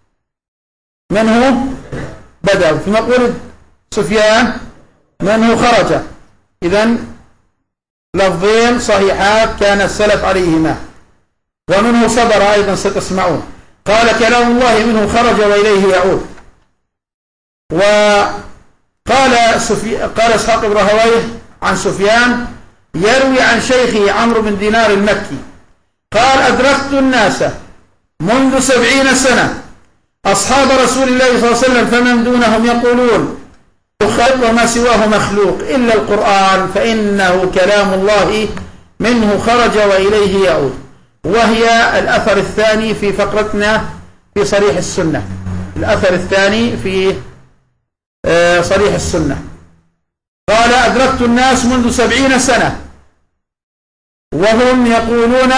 A: منه بدأ، في مقولة سفيان منه خرج. إذن لفظين صحيحات كان السلف عليهما. ومنه صدر أيضا ستسمعون. قال كلام الله منه خرج وإليه يعود. وقال قال إسحاق بن راهويه عن سفيان يروي عن شيخه عمرو بن دينار المكي قال أدركت الناس منذ 70 سنة أصحاب رسول الله صلى الله عليه وسلم فمن دونهم يقولون خلق وما سواه مخلوق إلا القرآن فإنه كلام الله منه خرج وإليه يعود. وهي الأثر الثاني في فقرتنا في صريح السنة. الأثر الثاني في صريح السنة قال أدركت الناس منذ 70 سنة وهم يقولون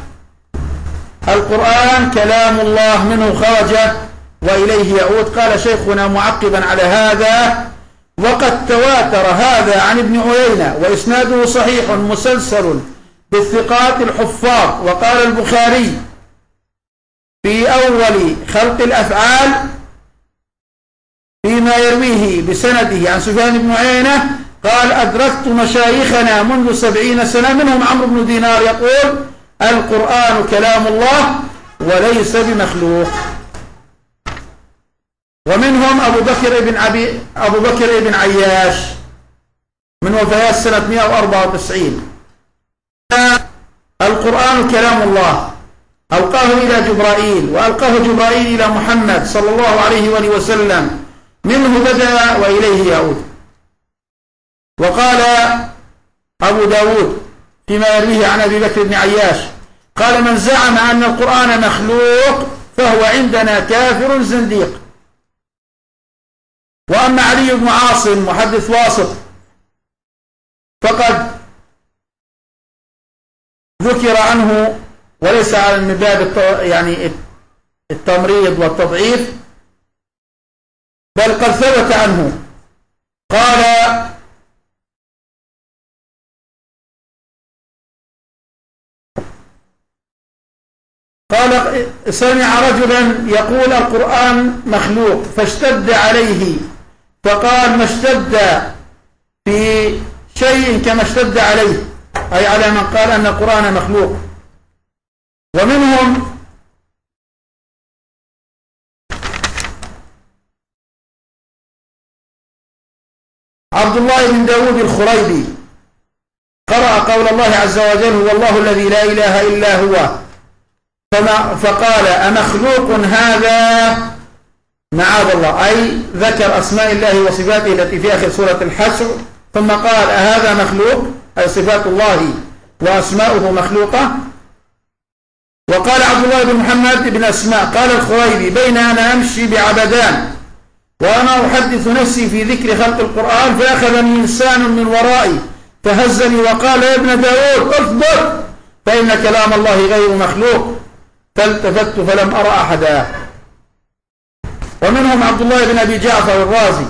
A: القرآن كلام الله منه خرج وإليه يعود. قال شيخنا معقبا على هذا وقد تواتر هذا عن ابن عيينة وإسناده صحيح مسلسل بالثقات الحفاظ. وقال البخاري في أول خلق الأفعال فيما يرويه بسنده عن سفيان بن عيينة قال أدركت مشايخنا منذ 70 سنة منهم عمرو بن دينار يقول القرآن كلام الله وليس بمخلوق. ومنهم أبو بكر بن عياش من وفيات سنة 194 القرآن كلام الله ألقاه إلى جبرائيل وألقاه جبرائيل إلى محمد صلى الله عليه وآله وسلم منه بدأ وإليه يعود. وقال أبو داود فيما يرويه عن أبي بكر بن عياش قال من زعم أن القرآن مخلوق فهو عندنا كافر زنديق. وأما علي بن عاصم محدث واسط فقد ذكر عنه وليس على من باب يعني التمريض والتضعيف بل قد ثبت عنه قال سمع رجلا يقول القرآن مخلوق فاشتد عليه فقال ما اشتد في شيء كما اشتد عليه أي على من قال أن القرآن مخلوق. ومنهم عبد الله بن داود الخريبي قرأ قول الله عز وجل هو الله الذي لا إله إلا هو فقال أمخلوق هذا معاذ الله أي ذكر أسماء الله وصفاته التي في آخر سورة الحشر ثم قال أهذا مخلوق أي صفات الله وأسماؤه مخلوقة. وقال عبد الله بن محمد بن أسماء قال الخريبي بين أنا أمشي بعبدان وأنا أحدث نفسي في ذكر خلق القرآن فأخذني إنسان من ورائي فهزني وقال يا ابن داود اثبت فإن كلام الله غير مخلوق فالتفت فلم أرى أحدا. ومنهم عبد الله بن أبي جعفر الرازي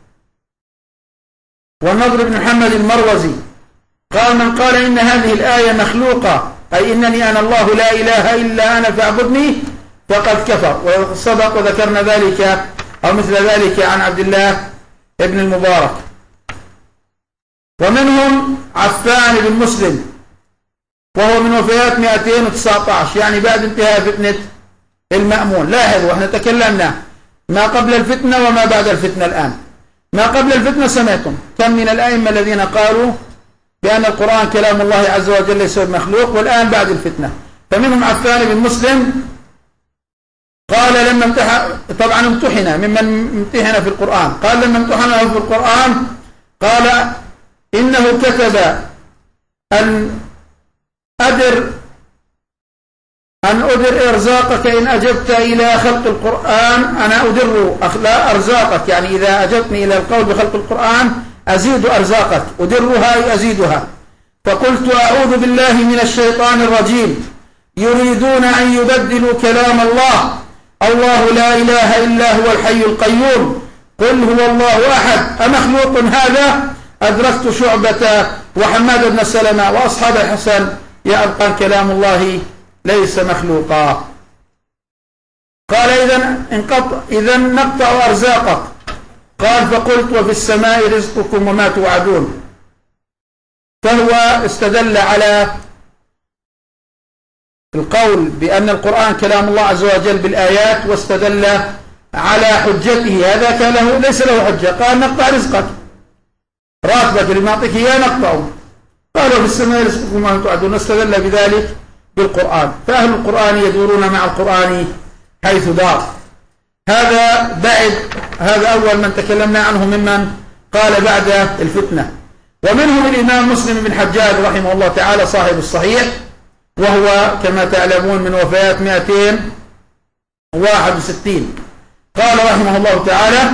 A: والنضر بن محمد المروزي قال من قال إن هذه الآية مخلوقة أي إنني أنا الله لا إله إلا أنا فاعبدني فقد كفر. وسبق وذكرنا ذلك أو مثل ذلك عن عبد الله ابن المبارك. ومنهم عفان بن مسلم وهو من وفيات 219 يعني بعد انتهاء فتنة المأمون. لاحظوا احنا تكلمنا ما قبل الفتنة وما بعد الفتنة. الآن ما قبل الفتنة سمعتم كم من الأئمة الذين قالوا بأن القرآن كلام الله عز وجل ليس بمخلوق. والآن بعد الفتنة فمنهم عفان بن مسلم قال لما طبعا امتحن ممن امتحن في القرآن قال لما امتحنه في القرآن قال إنه كتب أن أدر إرزاقك إن أجبت إلى خلق القرآن أنا أدر أرزاقك يعني إذا أجبتني إلى القول بخلق القرآن أزيد أرزاقك أدرها أي أزيدها. فقلت أعوذ بالله من الشيطان الرجيم يريدون أن يبدلوا كلام الله الله لا إله إلا هو الحي القيوم قل هو الله أحد أمخلوق هذا أدركت شعبة وحماد بن سلمة وأصحاب الحسن يا أبقى كلام الله ليس مخلوقا. قال إذا نقطع أرزاقك. قال فقلت وفي السماء رزقكم وما توعدون. فهو استدل على القول بأن القرآن كلام الله عز وجل بالآيات واستدل على حجته هذا كان له ليس له حجة. قال نقطع رزقك راتبك اللي نعطيك إياه نقطعه. قالوا في السماء رزقكم وما توعدون استدل بذلك بالقرآن. فأهل القرآن يدورون مع القرآن حيث دار. هذا أول من تكلمنا عنه ممن قال بعد الفتنة. ومنهم الإمام مسلم بن حجاج رحمه الله تعالى صاحب الصحيح وهو كما تعلمون من وفيات 261. قال رحمه الله تعالى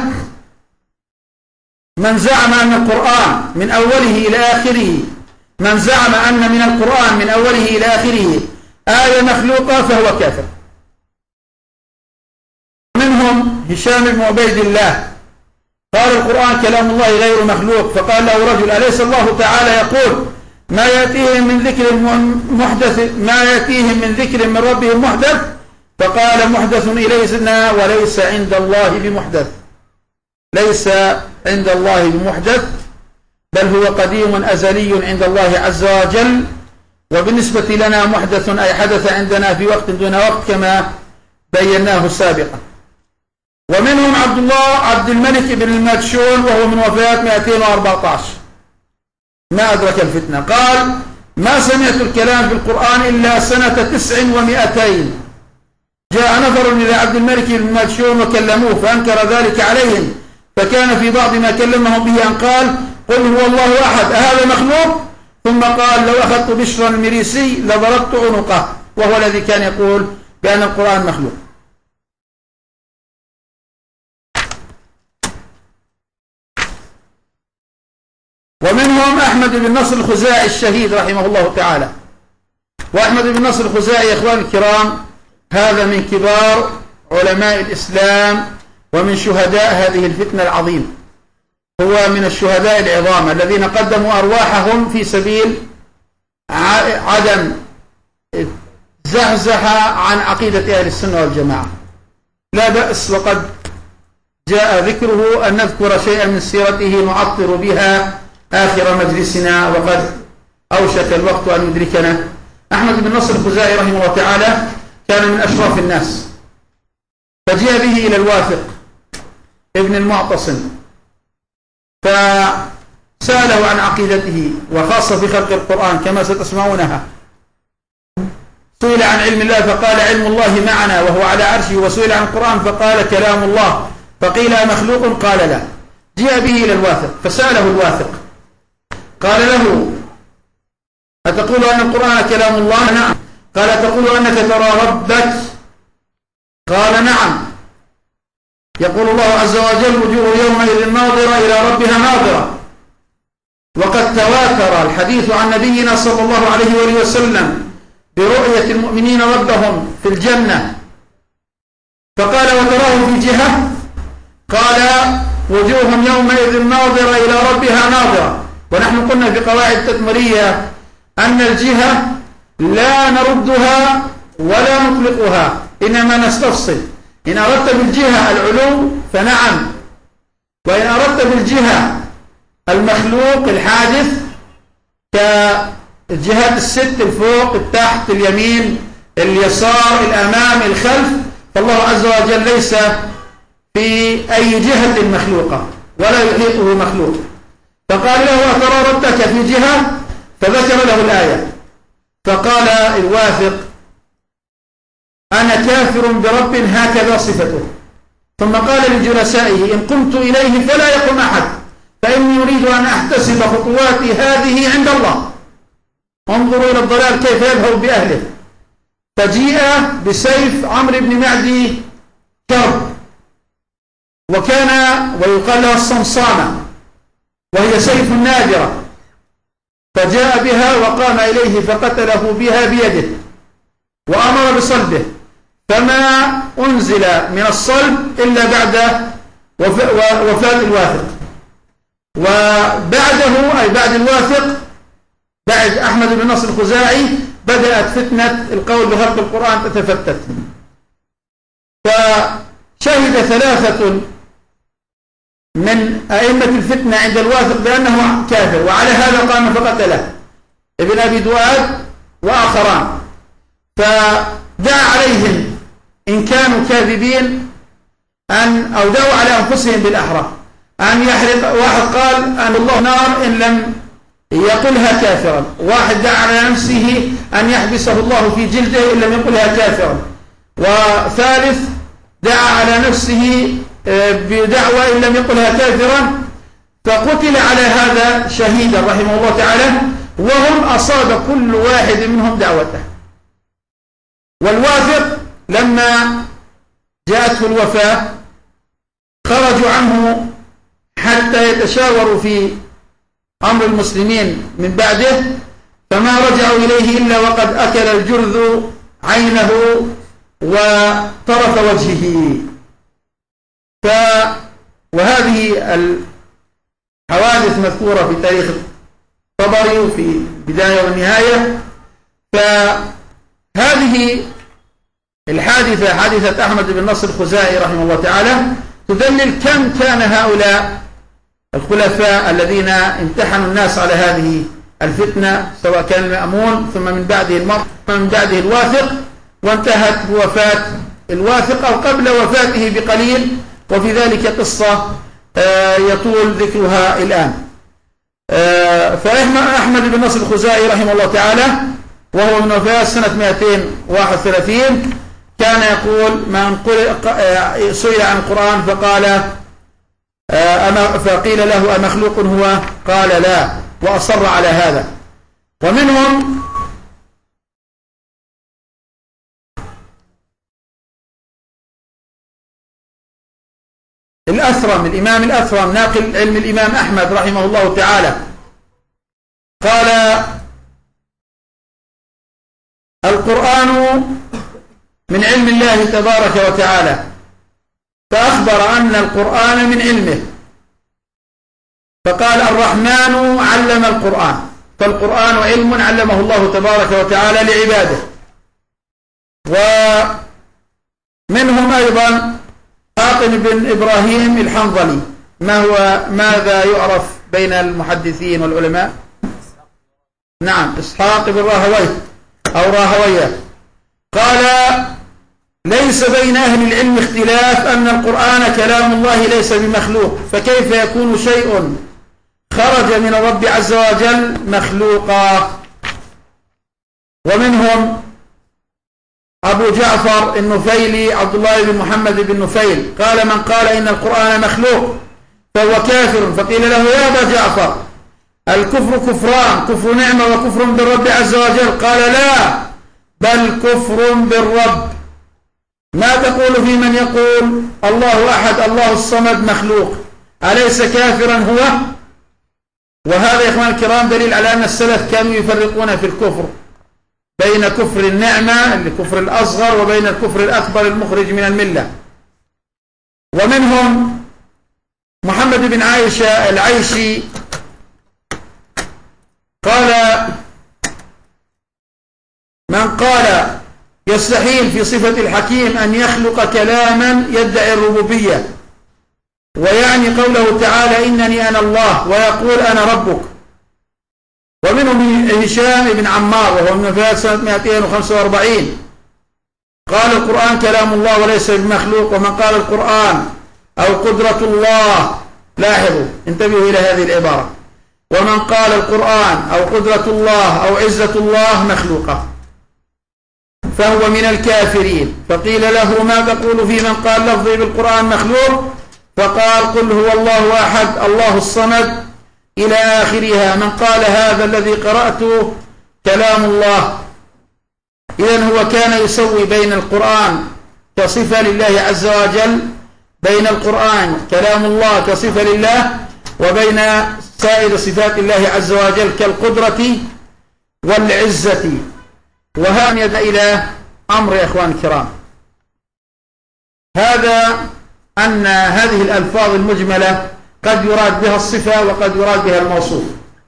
A: من زعم أن القرآن من أوله إلى آخره من القرآن من أوله إلى آخره آية مخلوقة فهو كافر. منهم هشام بن عبيد الله قال القرآن كلام الله غير مخلوق. فقال له رجل أليس الله تعالى يقول ما يأتيهم من ذكر من ربهم محدث. فقال محدث إلينا وليس عند الله بمحدث. ليس عند الله بمحدث بل هو قديم أزلي عند الله عز وجل. وبالنسبة لنا محدث أي حدث عندنا في وقت دون وقت كما بيناه سابقا. ومنهم عبد الملك بن المكشون وهو من وفيات 214 ما أدرك الفتنة. قال ما سمعت الكلام في القرآن إلا سنة 900. جاء نفر إلى عبد الملك بن المكشون وكلموه فأنكر ذلك عليهم. فكان في بعض ما كلمهم به أن قال قل هو الله أحد أهذا مخلوق. ثم قال لو أخذت بشرا المريسي لضربت عنقه وهو الذي كان يقول بأن القرآن مخلوق. ومنهم أحمد بن نصر الخزاعي الشهيد رحمه الله تعالى. وأحمد بن نصر الخزاعي يا إخوان الكرام هذا من كبار علماء الإسلام ومن شهداء هذه الفتنة العظيمة. هو من الشهداء العظام الذين قدموا أرواحهم في سبيل عدم زحزح عن عقيدة أهل السنة والجماعة. لا بأس وقد جاء ذكره أن نذكر شيئا من سيرته نعطر بها آخر مجلسنا وقد أوشك الوقت أن يدركنا. أحمد بن نصر الخزاعي رحمه الله تعالى كان من أشراف الناس. فجاء به إلى الواثق ابن المعتصم فسأله عن عقيدته وخاصة في خلق القرآن كما ستسمعونها. سئل عن علم الله فقال علم الله معنا وهو على عرشه. وسئل عن القرآن فقال كلام الله. فقيل مخلوق قال لا. جاء به إلى الواثق فسأله الواثق قال له أتقول أن القرآن كلام الله؟ نعم. قال أتقول أنك ترى ربك؟ قال نعم. يقول الله عز وجل وجوه يومئذ ناظرة إلى ربها ناظرة. وقد تواتر الحديث عن نبينا صلى الله عليه وآله وسلم برؤية المؤمنين ربهم في الجنة. فقال وتراه في جهة؟ قال وجوه يومئذ ناظرة إلى ربها ناظرة. ونحن قلنا في قواعد التدمرية أن الجهة لا نردها ولا نطلقها إنما نستفصل. إن أردت بالجهة العلو فنعم. وإن أردت بالجهة المخلوق الحادث كالجهات الست الفوق التحت اليمين اليسار الأمام الخلف فالله عز وجل ليس في أي جهة مخلوقة ولا يحيطه مخلوق. فقال له أترى ربك في جهة؟ فذكر له الآية. فقال الواثق أنا كافر برب هكذا صفته. ثم قال لجلسائه إن قمت إليه فلا يقم أحد فإني أريد أن أحتسب خطواتي هذه عند الله. انظروا إلى الضلال كيف يذهب بأهله. فجيء بسيف عمرو بن معدي كرب وكان ويقال لها الصمصانة وهي سيف نادرة. فجاء بها وقام إليه فقتله بها بيده وأمر بصلبه، فما أنزل من الصلب إلا بعد وفاة الواثق. وبعده أي بعد الواثق، بعد أحمد بن نصر الخزاعي، بدأت فتنة القول بخلق القرآن تتفتت. فشهد ثلاثة من أئمة الفتنة عند الواثق بأنه كافر، وعلى هذا قام فقتله ابن أبي دؤاد وآخران. فدعا عليهم إن كانوا كاذبين أو دعوا على أنفسهم بالأحرى أن يحرق. واحد قال أن الله نار إن لم يقلها كافرا، واحد دعا على نفسه أن يحبسه الله في جلده إن لم يقلها كافرا، وثالث دعا على نفسه بدعوى إن لم يقلها كافرا، فقتل على هذا شهيدا رحمه الله تعالى، وهم أصاب كل واحد منهم دعوته. والواثق لما جاءته الوفاة خرجوا عنه حتى يتشاوروا في أمر المسلمين من بعده، فما رجعوا إليه إلا وقد أكل الجرذ عينه وطرف وجهه. وهذه الحوادث مذكورة في تاريخ الطبري وفي البداية والنهاية. فهذه الحادثة، حادثة أحمد بن نصر الخزاعي رحمه الله تعالى، تدلل كم كان هؤلاء الخلفاء الذين امتحنوا الناس على هذه الفتنة، سواء كان المأمون ثم من بعده المرء ثم من بعده الواثق، وانتهت بوفاة الواثق أو قبل وفاته بقليل، وفي ذلك قصة يطول ذكرها الآن. فأحمد بن نصر الخزاعي رحمه الله تعالى وهو من وفاة سنة 231 كان يقول: من سئل عن القرآن فقيل له أمخلوق هو؟ قال لا، وأصر على هذا. ومنهم الأثرم، الإمام الأثرم ناقل علم الإمام أحمد رحمه الله تعالى، قال: القرآن من علم الله تبارك وتعالى، فأخبر أن القرآن من علمه، فقال: الرحمن علم القرآن، فالقرآن علم علمه الله تبارك وتعالى لعباده. ومنهم أيضا حاطم بن إبراهيم الحنظلي. ماذا يعرف بين المحدثين والعلماء؟ نعم، إسحاق بن راهويه أو راهويه. قال: ليس بين أهل العلم اختلاف أن القرآن كلام الله ليس بمخلوق، فكيف يكون شيء خرج من الرب عز وجل مخلوقا. ومنهم أبو جعفر النفيلي عبد الله بن محمد بن نفيل، قال: من قال إن القرآن مخلوق فهو كافر. فقيل له: يا أبا جعفر، الكفر كفران، كفر نعمة وكفر بالرب عز وجل. قال: لا، بل كفر بالرب. ما تقول في من يقول الله أحد الله الصمد مخلوق؟ أليس كافرا هو؟ وهذا يا إخوان الكرام دليل على أن السلف كانوا يفرقون في الكفر بين كفر النعمة الكفر الأصغر وبين الكفر الأكبر المخرج من الملة. ومنهم محمد بن عائشة العيشي قال: من قال يستحيل في صفة الحكيم أن يخلق كلاما يدعي الربوبية، ويعني قوله تعالى: إنني أنا الله، ويقول أنا ربك. ومنهم هشام بن عمار وهو من وفاة سنة 245 قال: القرآن كلام الله وليس بمخلوق. ومن قال القرآن أو قدرة الله، لاحظوا انتبهوا إلى هذه العبارة، ومن قال القرآن أو قدرة الله أو عزة الله مخلوقة فهو من الكافرين. فقيل له: ما تقول في من قال لفظي بالقرآن مخلوق؟ فقال: قل هو الله أحد الله الصمد إلى آخرها. من قال هذا الذي قرأته كلام الله. إذن هو كان يسوي بين القرآن كصفة لله عز وجل، بين القرآن كلام الله كصفة لله، وبين سائر صفات الله عز وجل كالقدرة والعزة. وهذا يدعو إلى أمر يا إخوان الكرام، هذا أن هذه الألفاظ المجملة قد يراد بها الصفة وقد يراد بها الموصوف،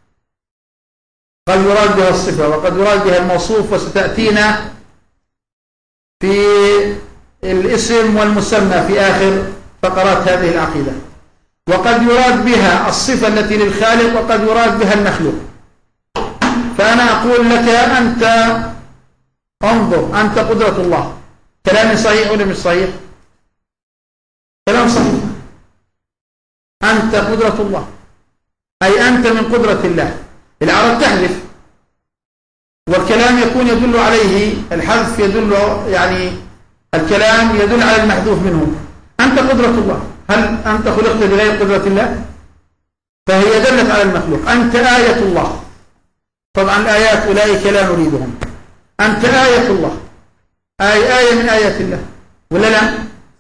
A: قد يراد بها الصفة وقد يراد بها الموصوف، وستأتينا في الاسم والمسمى في آخر فقرات هذه العقيدة. وقد يراد بها الصفة التي للخالق وقد يراد بها المخلوق. فأنا أقول لك أنت انظر، أنت قدرة الله. كلامي صحيح ولا مش صحيح؟ كلام صحيح. أنت قدرة الله، أي أنت من قدرة الله. العرب تحذف، والكلام يكون يدل عليه الحذف، يدل يعني الكلام يدل على المحذوف منه. أنت قدرة الله، هل أنت خلقت بغير قدرة الله؟ فهي دلت على المخلوق. أنت آية الله، طبعا الآيات أولئك لا نريدهم. أنت آية الله، آية من آيات الله ولا لا؟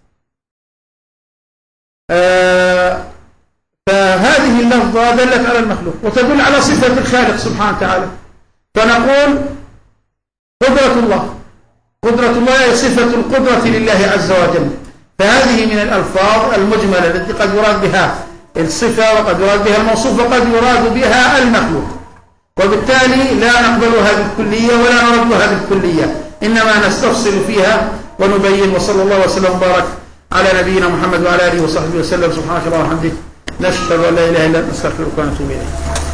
A: فهذه اللفظة دلت على المخلوق وتدل على صفة الخالق سبحانه وتعالى. فنقول قدرة الله، قدرة الله هي صفة القدرة لله عز وجل. فهذه من الألفاظ المجملة التي قد يراد بها الصفة وقد يراد بها الموصوف وقد يراد بها المخلوق. وبالتالي لا نقبل هذه الكلية ولا نرد هذه الكلية، إنما نستفصل فيها ونبين. وصلى الله وسلم وبارك على نبينا محمد وعلى آله وصحبه وسلم. سبحانك اللهم وبحمدك، نشهد أن لا إله إلا أنت، نستغفرك ونتوب إليك.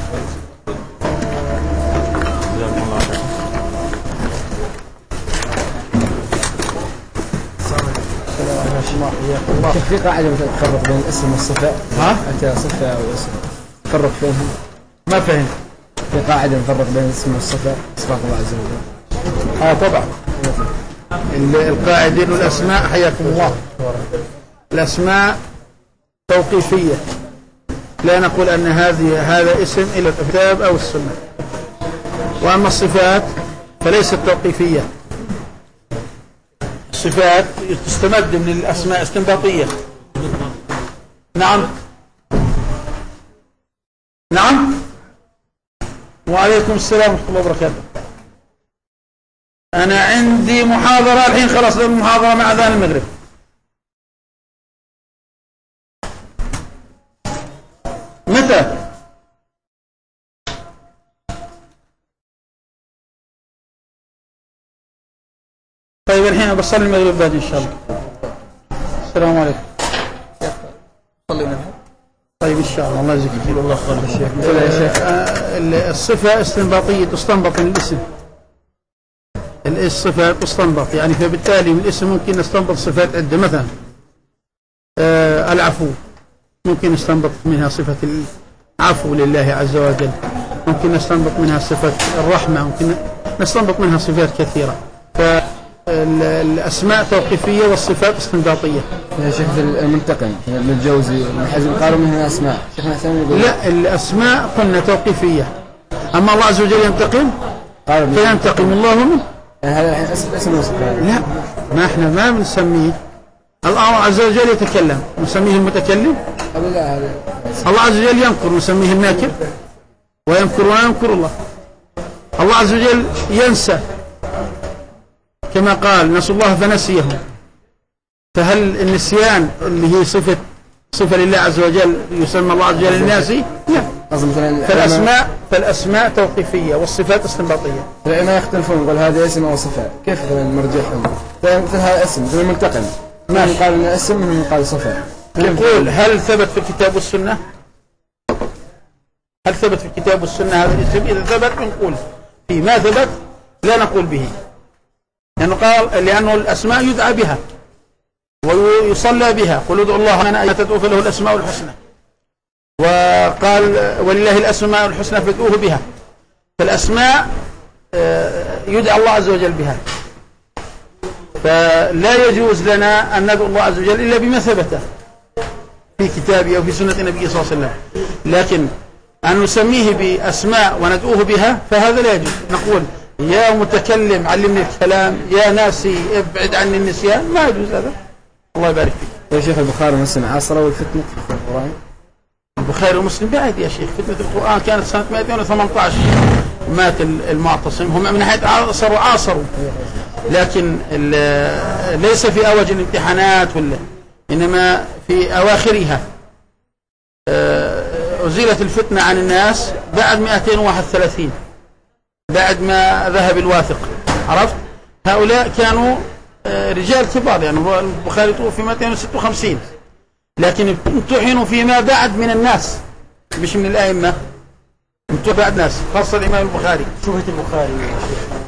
B: في قاعدة تفرق بين الاسم والصفة؟ أنت صفة أو اسم تفرق بينهم؟
A: ما فهم.
B: في قاعدة نفرق بين الاسم والصفة، صفات الله عز وجل.
A: طبعا القاعدة الأسماء حياكم الله، الأسماء توقيفية، لا نقول أن هذا اسم إلى الكتاب أو السنة. وأما الصفات فليست توقيفية، الصفات تستمد من الأسماء استنباطية. نعم نعم. وعليكم السلام ورحمة الله وبركاته. أنا عندي محاضرة الحين، خلاص المحاضرة مع أذان المغرب. متى؟ طيب الحين بصلي المغرب بعد إن شاء الله. السلام عليكم. طيب إن شاء الله، الله يجزيك خير. الله خير يا شيخ. الصفة استنباطية، تستنبط من الاسم. الصفة تستنبط يعني، فبالتالي من الاسم ممكن نستنبط صفات عدة. مثلا العفو ممكن نستنبط منها صفة العفو لله عز وجل، ممكن نستنبط منها صفة الرحمة، ممكن نستنبط منها صفات كثيرة. فالأسماء توقيفية والصفات استنباطية.
B: يا شيخ المنتقم ابن الجوزي ابن حزم قالوا منها أسماء، شيخنا حسين يقول
A: لا، الأسماء قلنا توقيفية. أما الله عز وجل ينتقم فينتقم الله منه.
B: يعني هذا اسم وصفة؟
A: لا، ما احنا ما بنسميه. الله عز وجل يتكلم نسميه المتكلم.
B: لا،
A: الله عز وجل ينكر نسميه الناكر، وينكر وينكر الله. الله عز وجل ينسى كما قال نسوا الله فنسيهم. فهل النسيان اللي هي صفة لله عز وجل يسمى الله عز وجل الناسي؟ لا. فالأسماء توقيفية والصفات استنباطية.
B: لأننا يختلفون، يقول هذا اسم أو صفة، كيف نرجحهم؟ مثل هذا اسم زي المنتقم، من قال إنه اسم ومن قال صفة.
A: نقول هل ثبت في الكتاب والسنة؟ هل ثبت في الكتاب والسنة هذا الاسم؟ إذا ثبت نقول فيه، ما ثبت لا نقول به. لأنه الأسماء يدعى بها ويصلى بها. قل ادعوا الله أن تدعوا فله الأسماء الحسنى، وقال ولله الأسماء الحسنى فادعوه بها. فالأسماء يدعى الله عز وجل بها، فلا يجوز لنا أن ندعو الله عز وجل إلا بما ثبت في كتابه أو في سنة النبي صلى الله عليه وسلم. لكن أن نسميه بأسماء وندعوه بها فهذا لا يجوز. نقول يا متكلم علمني الكلام، يا ناسي ابعد عني النسيان، ما يجوز هذا. الله يبارك فيك.
B: يا شيخ البخاري ومسلم عاصروا الفتنة في القرآن؟
A: البخاري ومسلم بعد يا شيخ. فتنة القرآن كانت سنة 218 مات المعتصم. هم من ناحية عاصروا لكن ليس في أوج الامتحانات إنما في أواخرها. أزيلت الفتنة عن الناس بعد 231 بعد ما ذهب الواثق. عرفت؟ هؤلاء كانوا رجال كبار، يعني البخاري توفي 256 لكن امتحنوا فيما بعد من الناس مش من الأئمة، امتحنوا بعد ناس خاصة الإمام البخاري.
C: شبهة البخاري